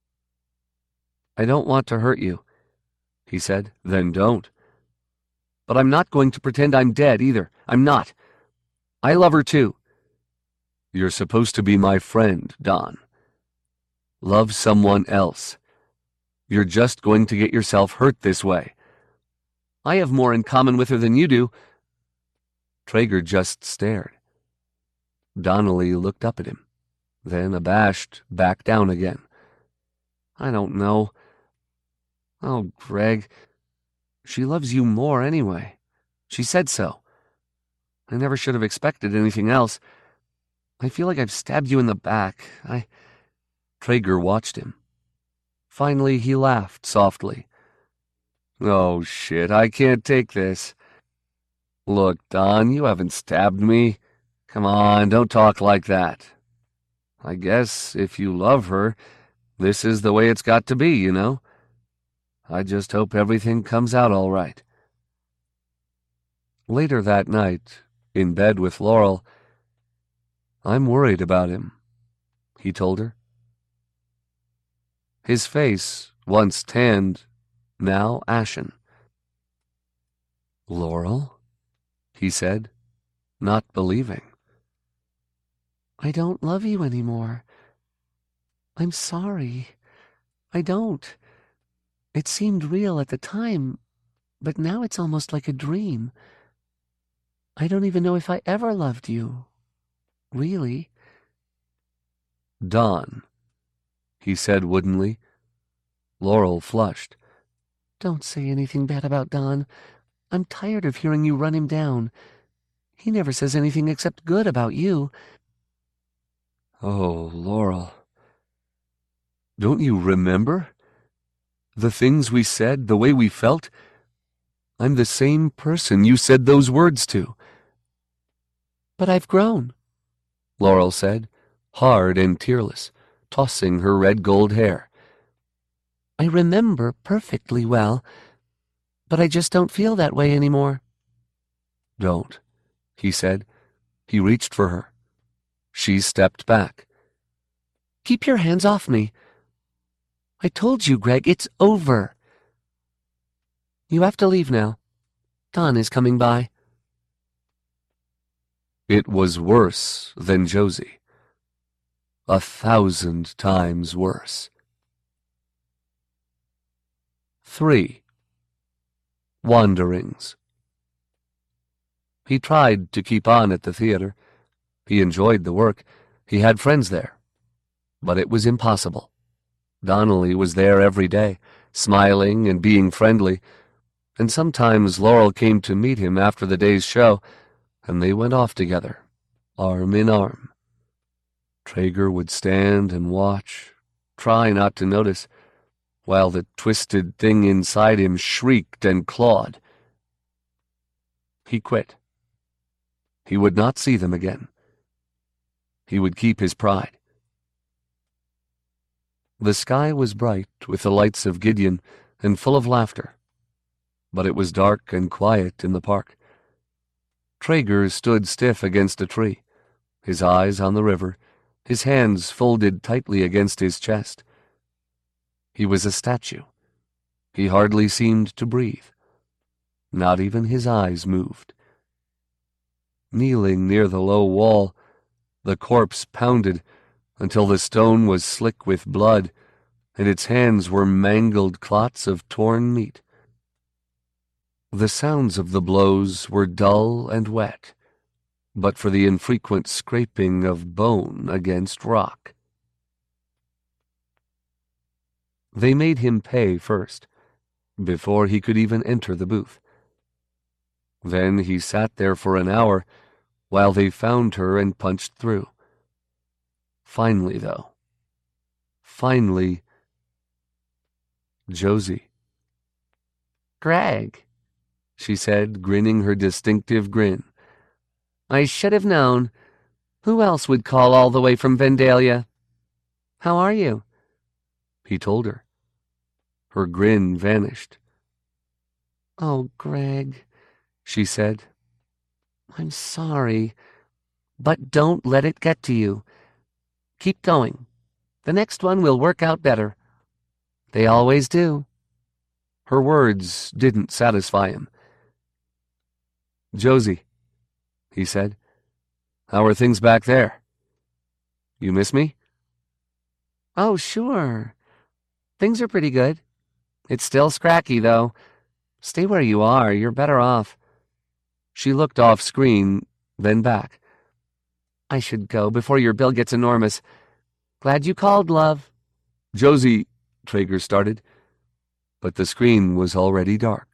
I don't want to hurt you, he said. Then don't. But I'm not going to pretend I'm dead either. I'm not. I love her too. You're supposed to be my friend, Don. Love someone else. You're just going to get yourself hurt this way. I have more in common with her than you do. Traeger just stared. Donnelly looked up at him, then, abashed, back down again. I don't know. Oh, Greg, she loves you more anyway. She said so. I never should have expected anything else. I feel like I've stabbed you in the back. I... Traeger watched him. Finally, he laughed softly. Oh, shit, I can't take this. Look, Don, you haven't stabbed me. Come on, don't talk like that. I guess if you love her, this is the way it's got to be, you know? I just hope everything comes out all right. Later that night, in bed with Laurel, I'm worried about him, he told her. His face, once tanned, now ashen. Laurel? He said, not believing. I don't love you anymore. I'm sorry. I don't. It seemed real at the time, but now it's almost like a dream. I don't even know if I ever loved you. Really. Don, he said woodenly. Laurel flushed. Don't say anything bad about Don. I'm tired of hearing you run him down. He never says anything except good about you. Oh, Laurel. Don't you remember? The things we said, the way we felt? I'm the same person you said those words to. But I've grown, Laurel said, hard and tearless, tossing her red-gold hair. I remember perfectly well, but I just don't feel that way anymore. Don't, he said. He reached for her. She stepped back. Keep your hands off me. I told you, Greg, it's over. You have to leave now. Don is coming by. It was worse than Josie. A thousand times worse. Three. Wanderings. He tried to keep on at the theater. He enjoyed the work. He had friends there. But it was impossible. Donnelly was there every day, smiling and being friendly, and sometimes Laurel came to meet him after the day's show, and they went off together, arm in arm. Traeger would stand and watch, try not to notice, while the twisted thing inside him shrieked and clawed. He quit. He would not see them again. He would keep his pride. The sky was bright with the lights of Gideon and full of laughter, but it was dark and quiet in the park. Traeger stood stiff against a tree, his eyes on the river, his hands folded tightly against his chest. He was a statue. He hardly seemed to breathe. Not even his eyes moved. Kneeling near the low wall, the corpse pounded until the stone was slick with blood, and its hands were mangled clots of torn meat. The sounds of the blows were dull and wet, but for the infrequent scraping of bone against rock. They made him pay first, before he could even enter the booth. Then he sat there for an hour while they found her and punched through. Finally, though, finally, Josie. "Greg," she said, grinning her distinctive grin. "I should have known. Who else would call all the way from Vandalia? How are you?" He told her. Her grin vanished. "Oh, Greg," she said. "I'm sorry, but don't let it get to you. Keep going. The next one will work out better. They always do." Her words didn't satisfy him. "Josie," he said, "how are things back there? You miss me?" "Oh, sure. Things are pretty good. It's still scracky, though. Stay where you are. You're better off." She looked off screen, then back. "I should go before your bill gets enormous. Glad you called, love." "Josie," Traeger started, but the screen was already dark.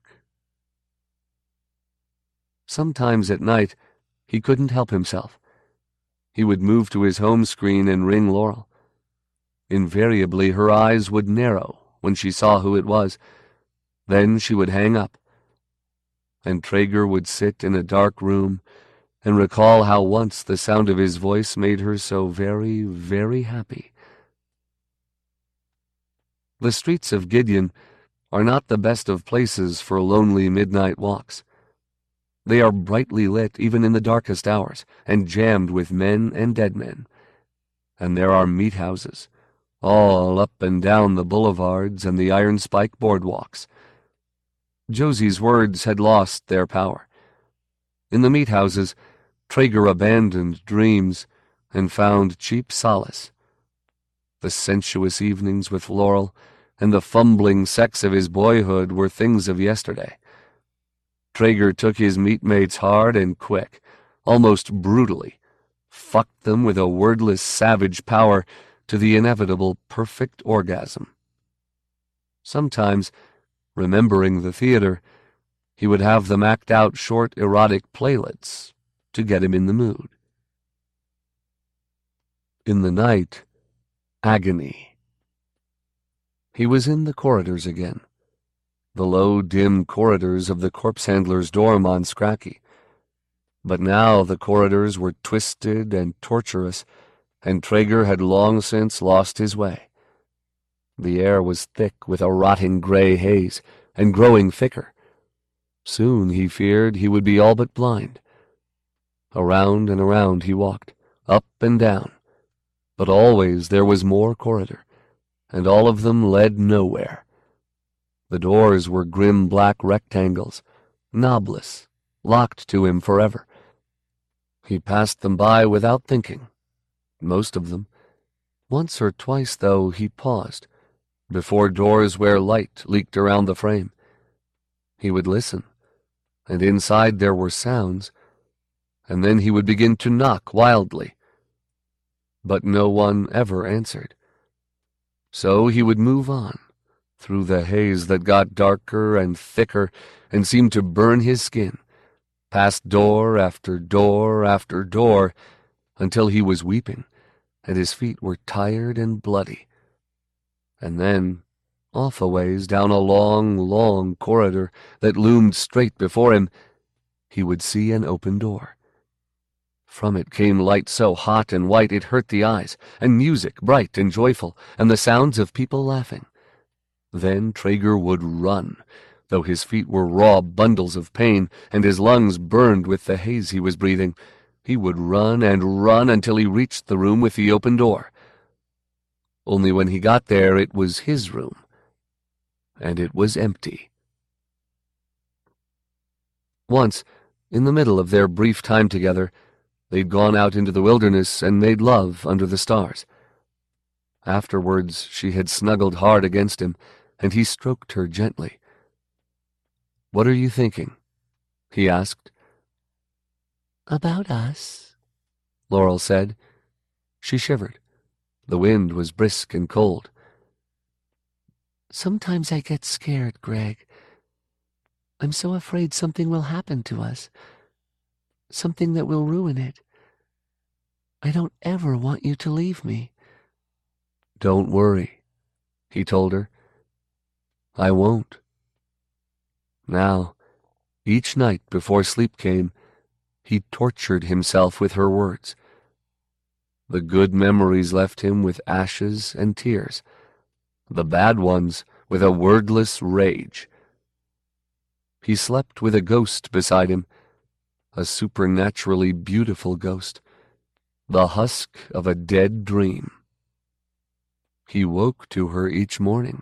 Sometimes at night, he couldn't help himself. He would move to his home screen and ring Laurel. Invariably, her eyes would narrow when she saw who it was. Then she would hang up, and Traeger would sit in a dark room and recall how once the sound of his voice made her so very, very happy. The streets of Gideon are not the best of places for lonely midnight walks. They are brightly lit even in the darkest hours, and jammed with men and dead men. And there are meat houses, all up and down the boulevards and the iron spike boardwalks. Josie's words had lost their power. In the meat houses, Traeger abandoned dreams and found cheap solace. The sensuous evenings with Laurel and the fumbling sex of his boyhood were things of yesterday. Traeger took his meatmates hard and quick, almost brutally, fucked them with a wordless savage power to the inevitable perfect orgasm. Sometimes, remembering the theater, he would have them act out short erotic playlets to get him in the mood. In the night, agony. He was in the corridors again, the low, dim corridors of the corpse handler's dorm on Scracky. But now the corridors were twisted and tortuous, and Traeger had long since lost his way. The air was thick with a rotting gray haze, and growing thicker. Soon, he feared, he would be all but blind. Around and around he walked, up and down, but always there was more corridor, and all of them led nowhere. The doors were grim black rectangles, knobless, locked to him forever. He passed them by without thinking, most of them. Once or twice, though, he paused, before doors where light leaked around the frame. He would listen, and inside there were sounds, and then he would begin to knock wildly. But no one ever answered. So he would move on, through the haze that got darker and thicker and seemed to burn his skin, past door after door after door, until he was weeping, and his feet were tired and bloody. And then, off a ways down a long, long corridor that loomed straight before him, he would see an open door. From it came light so hot and white it hurt the eyes, and music bright and joyful, and the sounds of people laughing. Then Traeger would run, though his feet were raw bundles of pain, and his lungs burned with the haze he was breathing. He would run and run until he reached the room with the open door. Only when he got there it was his room, and it was empty. Once, in the middle of their brief time together, they'd gone out into the wilderness and made love under the stars. Afterwards she had snuggled hard against him, and he stroked her gently. "What are you thinking?" he asked. "About us," Laurel said. She shivered. The wind was brisk and cold. "Sometimes I get scared, Greg. I'm so afraid something will happen to us. Something that will ruin it. I don't ever want you to leave me." "Don't worry," he told her. "I won't." Now, each night before sleep came, he tortured himself with her words. The good memories left him with ashes and tears, the bad ones with a wordless rage. He slept with a ghost beside him, a supernaturally beautiful ghost, the husk of a dead dream. He woke to her each morning.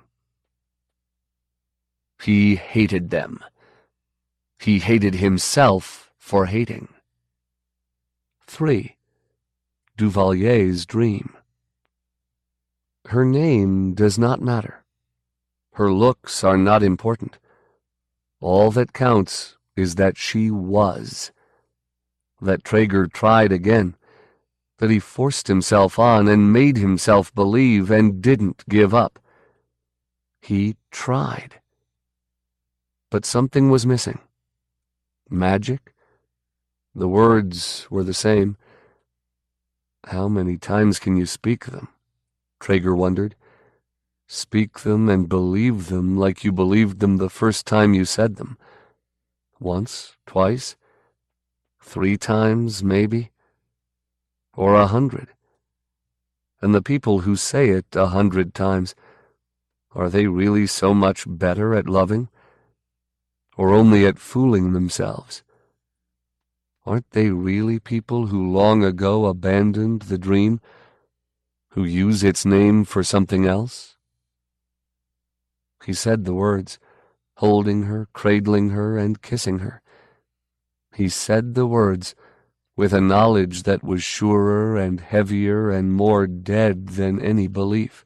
He hated them. He hated himself for hating. Three. Duvalier's dream. Her name does not matter. Her looks are not important. All that counts is that she was. That Traeger tried again. That he forced himself on and made himself believe and didn't give up. He tried. But something was missing. Magic? The words were the same. How many times can you speak them? Traeger wondered. Speak them and believe them like you believed them the first time you said them. Once, twice, three times, maybe, or a hundred. And the people who say it a hundred times, are they really so much better at loving? Or only at fooling themselves? Aren't they really people who long ago abandoned the dream, who use its name for something else? He said the words, holding her, cradling her, and kissing her. He said the words with a knowledge that was surer and heavier and more dead than any belief.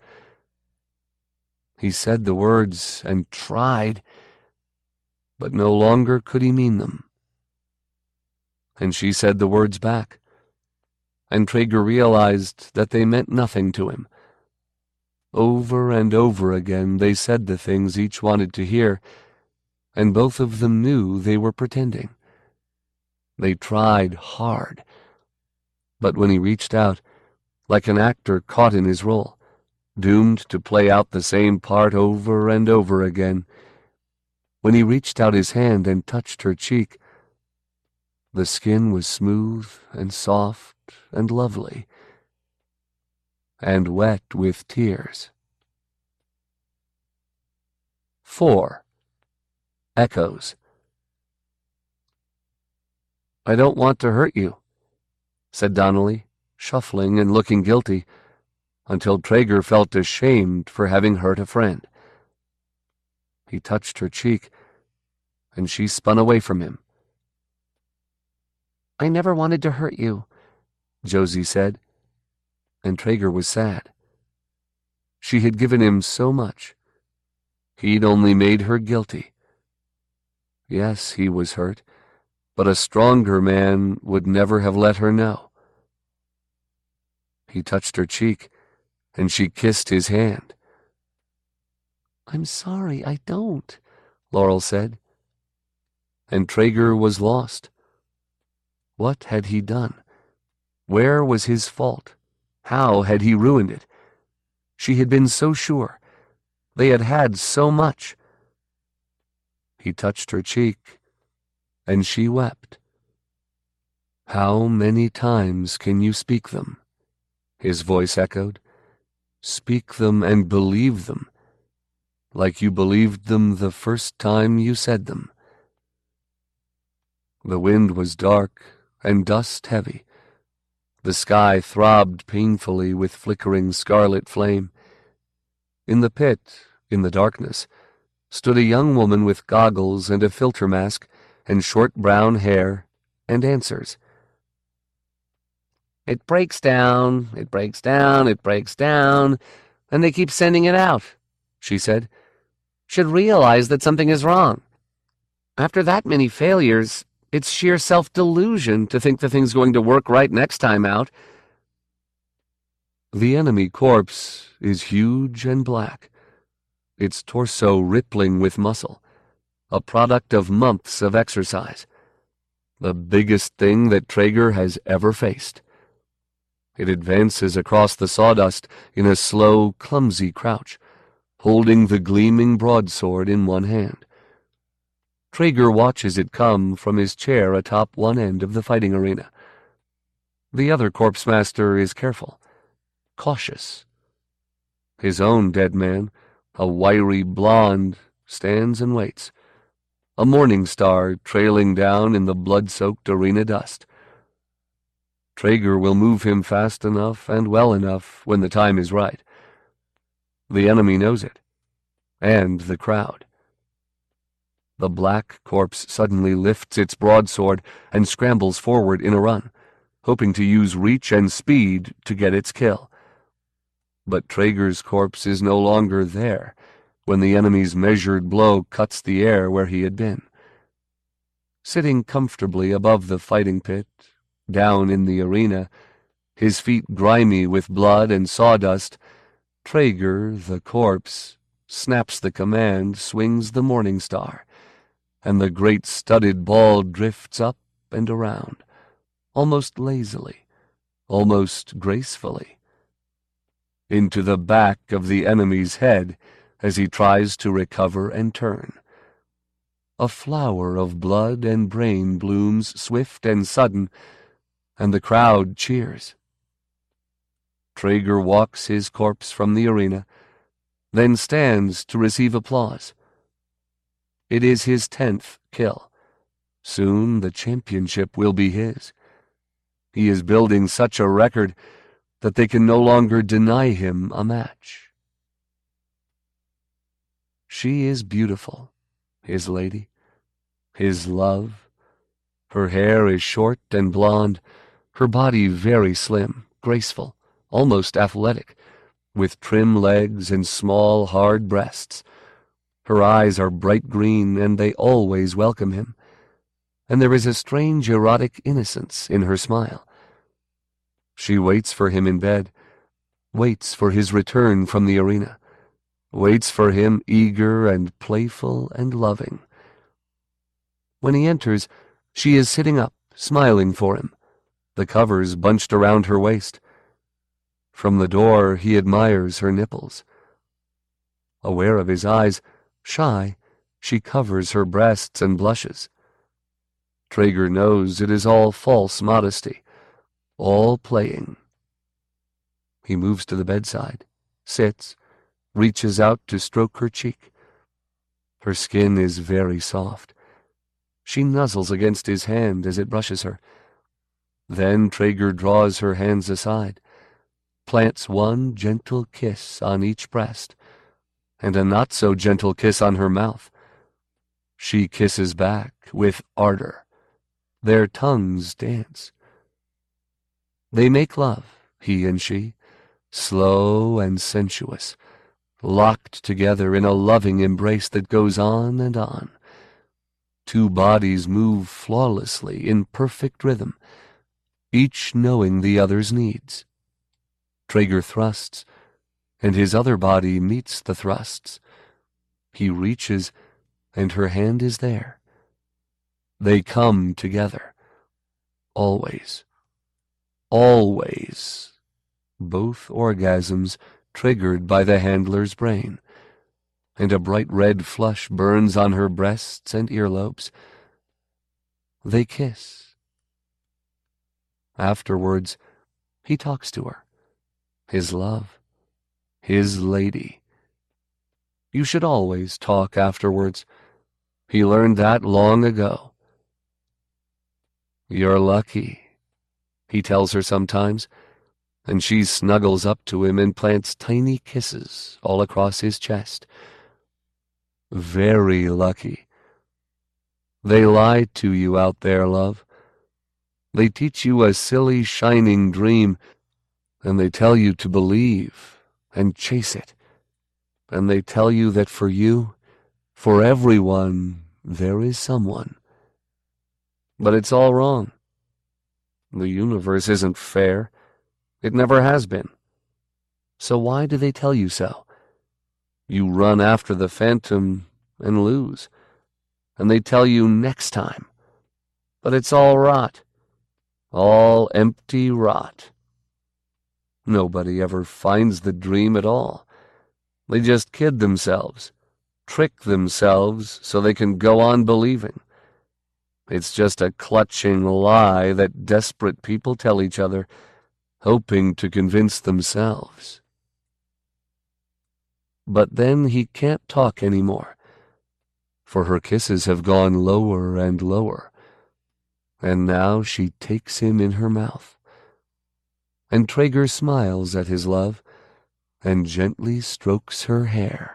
He said the words and tried, but no longer could he mean them. And she said the words back, and Traeger realized that they meant nothing to him. Over and over again they said the things each wanted to hear, and both of them knew they were pretending. They tried hard, but when he reached out, like an actor caught in his role, doomed to play out the same part over and over again, when he reached out his hand and touched her cheek, the skin was smooth and soft and lovely, and wet with tears. Four. Echoes. "I don't want to hurt you," said Donnelly, shuffling and looking guilty, until Traeger felt ashamed for having hurt a friend. He touched her cheek, and she spun away from him. "I never wanted to hurt you," Josie said, and Traeger was sad. She had given him so much. He'd only made her guilty. Yes, he was hurt, but a stronger man would never have let her know. He touched her cheek, and she kissed his hand. I'm sorry, I don't, Laurel said. And Traeger was lost. What had he done? Where was his fault? How had he ruined it? She had been so sure. They had had so much. He touched her cheek, and she wept. How many times can you speak them? His voice echoed. Speak them and believe them, like you believed them the first time you said them. The wind was dark and dust heavy. The sky throbbed painfully with flickering scarlet flame. In the pit, in the darkness, stood a young woman with goggles and a filter mask and short brown hair and answers. It breaks down, it breaks down, it breaks down, and they keep sending it out, she said. Should realize that something is wrong. After that many failures, it's sheer self-delusion to think the thing's going to work right next time out. The enemy corpse is huge and black, its torso rippling with muscle, a product of months of exercise, the biggest thing that Traeger has ever faced. It advances across the sawdust in a slow, clumsy crouch, holding the gleaming broadsword in one hand. Traeger watches it come from his chair atop one end of the fighting arena. The other corpse master is careful, cautious. His own dead man, a wiry blonde, stands and waits, a morning star trailing down in the blood-soaked arena dust. Traeger will move him fast enough and well enough when the time is right. The enemy knows it, and the crowd. The black corpse suddenly lifts its broadsword and scrambles forward in a run, hoping to use reach and speed to get its kill. But Traeger's corpse is no longer there when the enemy's measured blow cuts the air where he had been. Sitting comfortably above the fighting pit, down in the arena, his feet grimy with blood and sawdust, Traeger, the corpse, snaps the command, swings the morning star, and the great studded ball drifts up and around, almost lazily, almost gracefully, into the back of the enemy's head as he tries to recover and turn. A flower of blood and brain blooms swift and sudden, and the crowd cheers. Traeger walks his corpse from the arena, then stands to receive applause. It is his tenth kill. Soon the championship will be his. He is building such a record that they can no longer deny him a match. She is beautiful, his lady, his love. Her hair is short and blonde, her body very slim, graceful, almost athletic, with trim legs and small, hard breasts. Her eyes are bright green, and they always welcome him, and there is a strange erotic innocence in her smile. She waits for him in bed, waits for his return from the arena, waits for him eager and playful and loving. When he enters, she is sitting up, smiling for him, the covers bunched around her waist. From the door he admires her nipples. Aware of his eyes, shy, she covers her breasts and blushes. Traeger knows it is all false modesty, all playing. He moves to the bedside, sits, reaches out to stroke her cheek. Her skin is very soft. She nuzzles against his hand as it brushes her. Then Traeger draws her hands aside, plants one gentle kiss on each breast, and a not-so-gentle kiss on her mouth. She kisses back with ardor. Their tongues dance. They make love, he and she, slow and sensuous, locked together in a loving embrace that goes on and on. Two bodies move flawlessly in perfect rhythm, each knowing the other's needs. Traeger thrusts, and his other body meets the thrusts. He reaches, and her hand is there. They come together. Always. Always. Both orgasms triggered by the handler's brain, and a bright red flush burns on her breasts and earlobes. They kiss. Afterwards, he talks to her. His love. His lady. You should always talk afterwards. He learned that long ago. You're lucky, he tells her sometimes, and she snuggles up to him and plants tiny kisses all across his chest. Very lucky. They lie to you out there, love. They teach you a silly, shining dream, and they tell you to believe and chase it. And they tell you that for you, for everyone, there is someone. But it's all wrong. The universe isn't fair. It never has been. So why do they tell you so? You run after the phantom and lose. And they tell you next time. But it's all rot. All empty rot. Nobody ever finds the dream at all. They just kid themselves, trick themselves so they can go on believing. It's just a clutching lie that desperate people tell each other, hoping to convince themselves. But then he can't talk anymore, for her kisses have gone lower and lower, and now she takes him in her mouth. And Traeger smiles at his love and gently strokes her hair.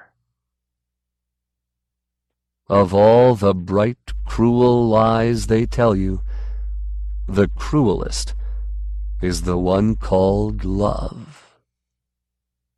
Of all the bright, cruel lies they tell you, the cruelest is the one called love.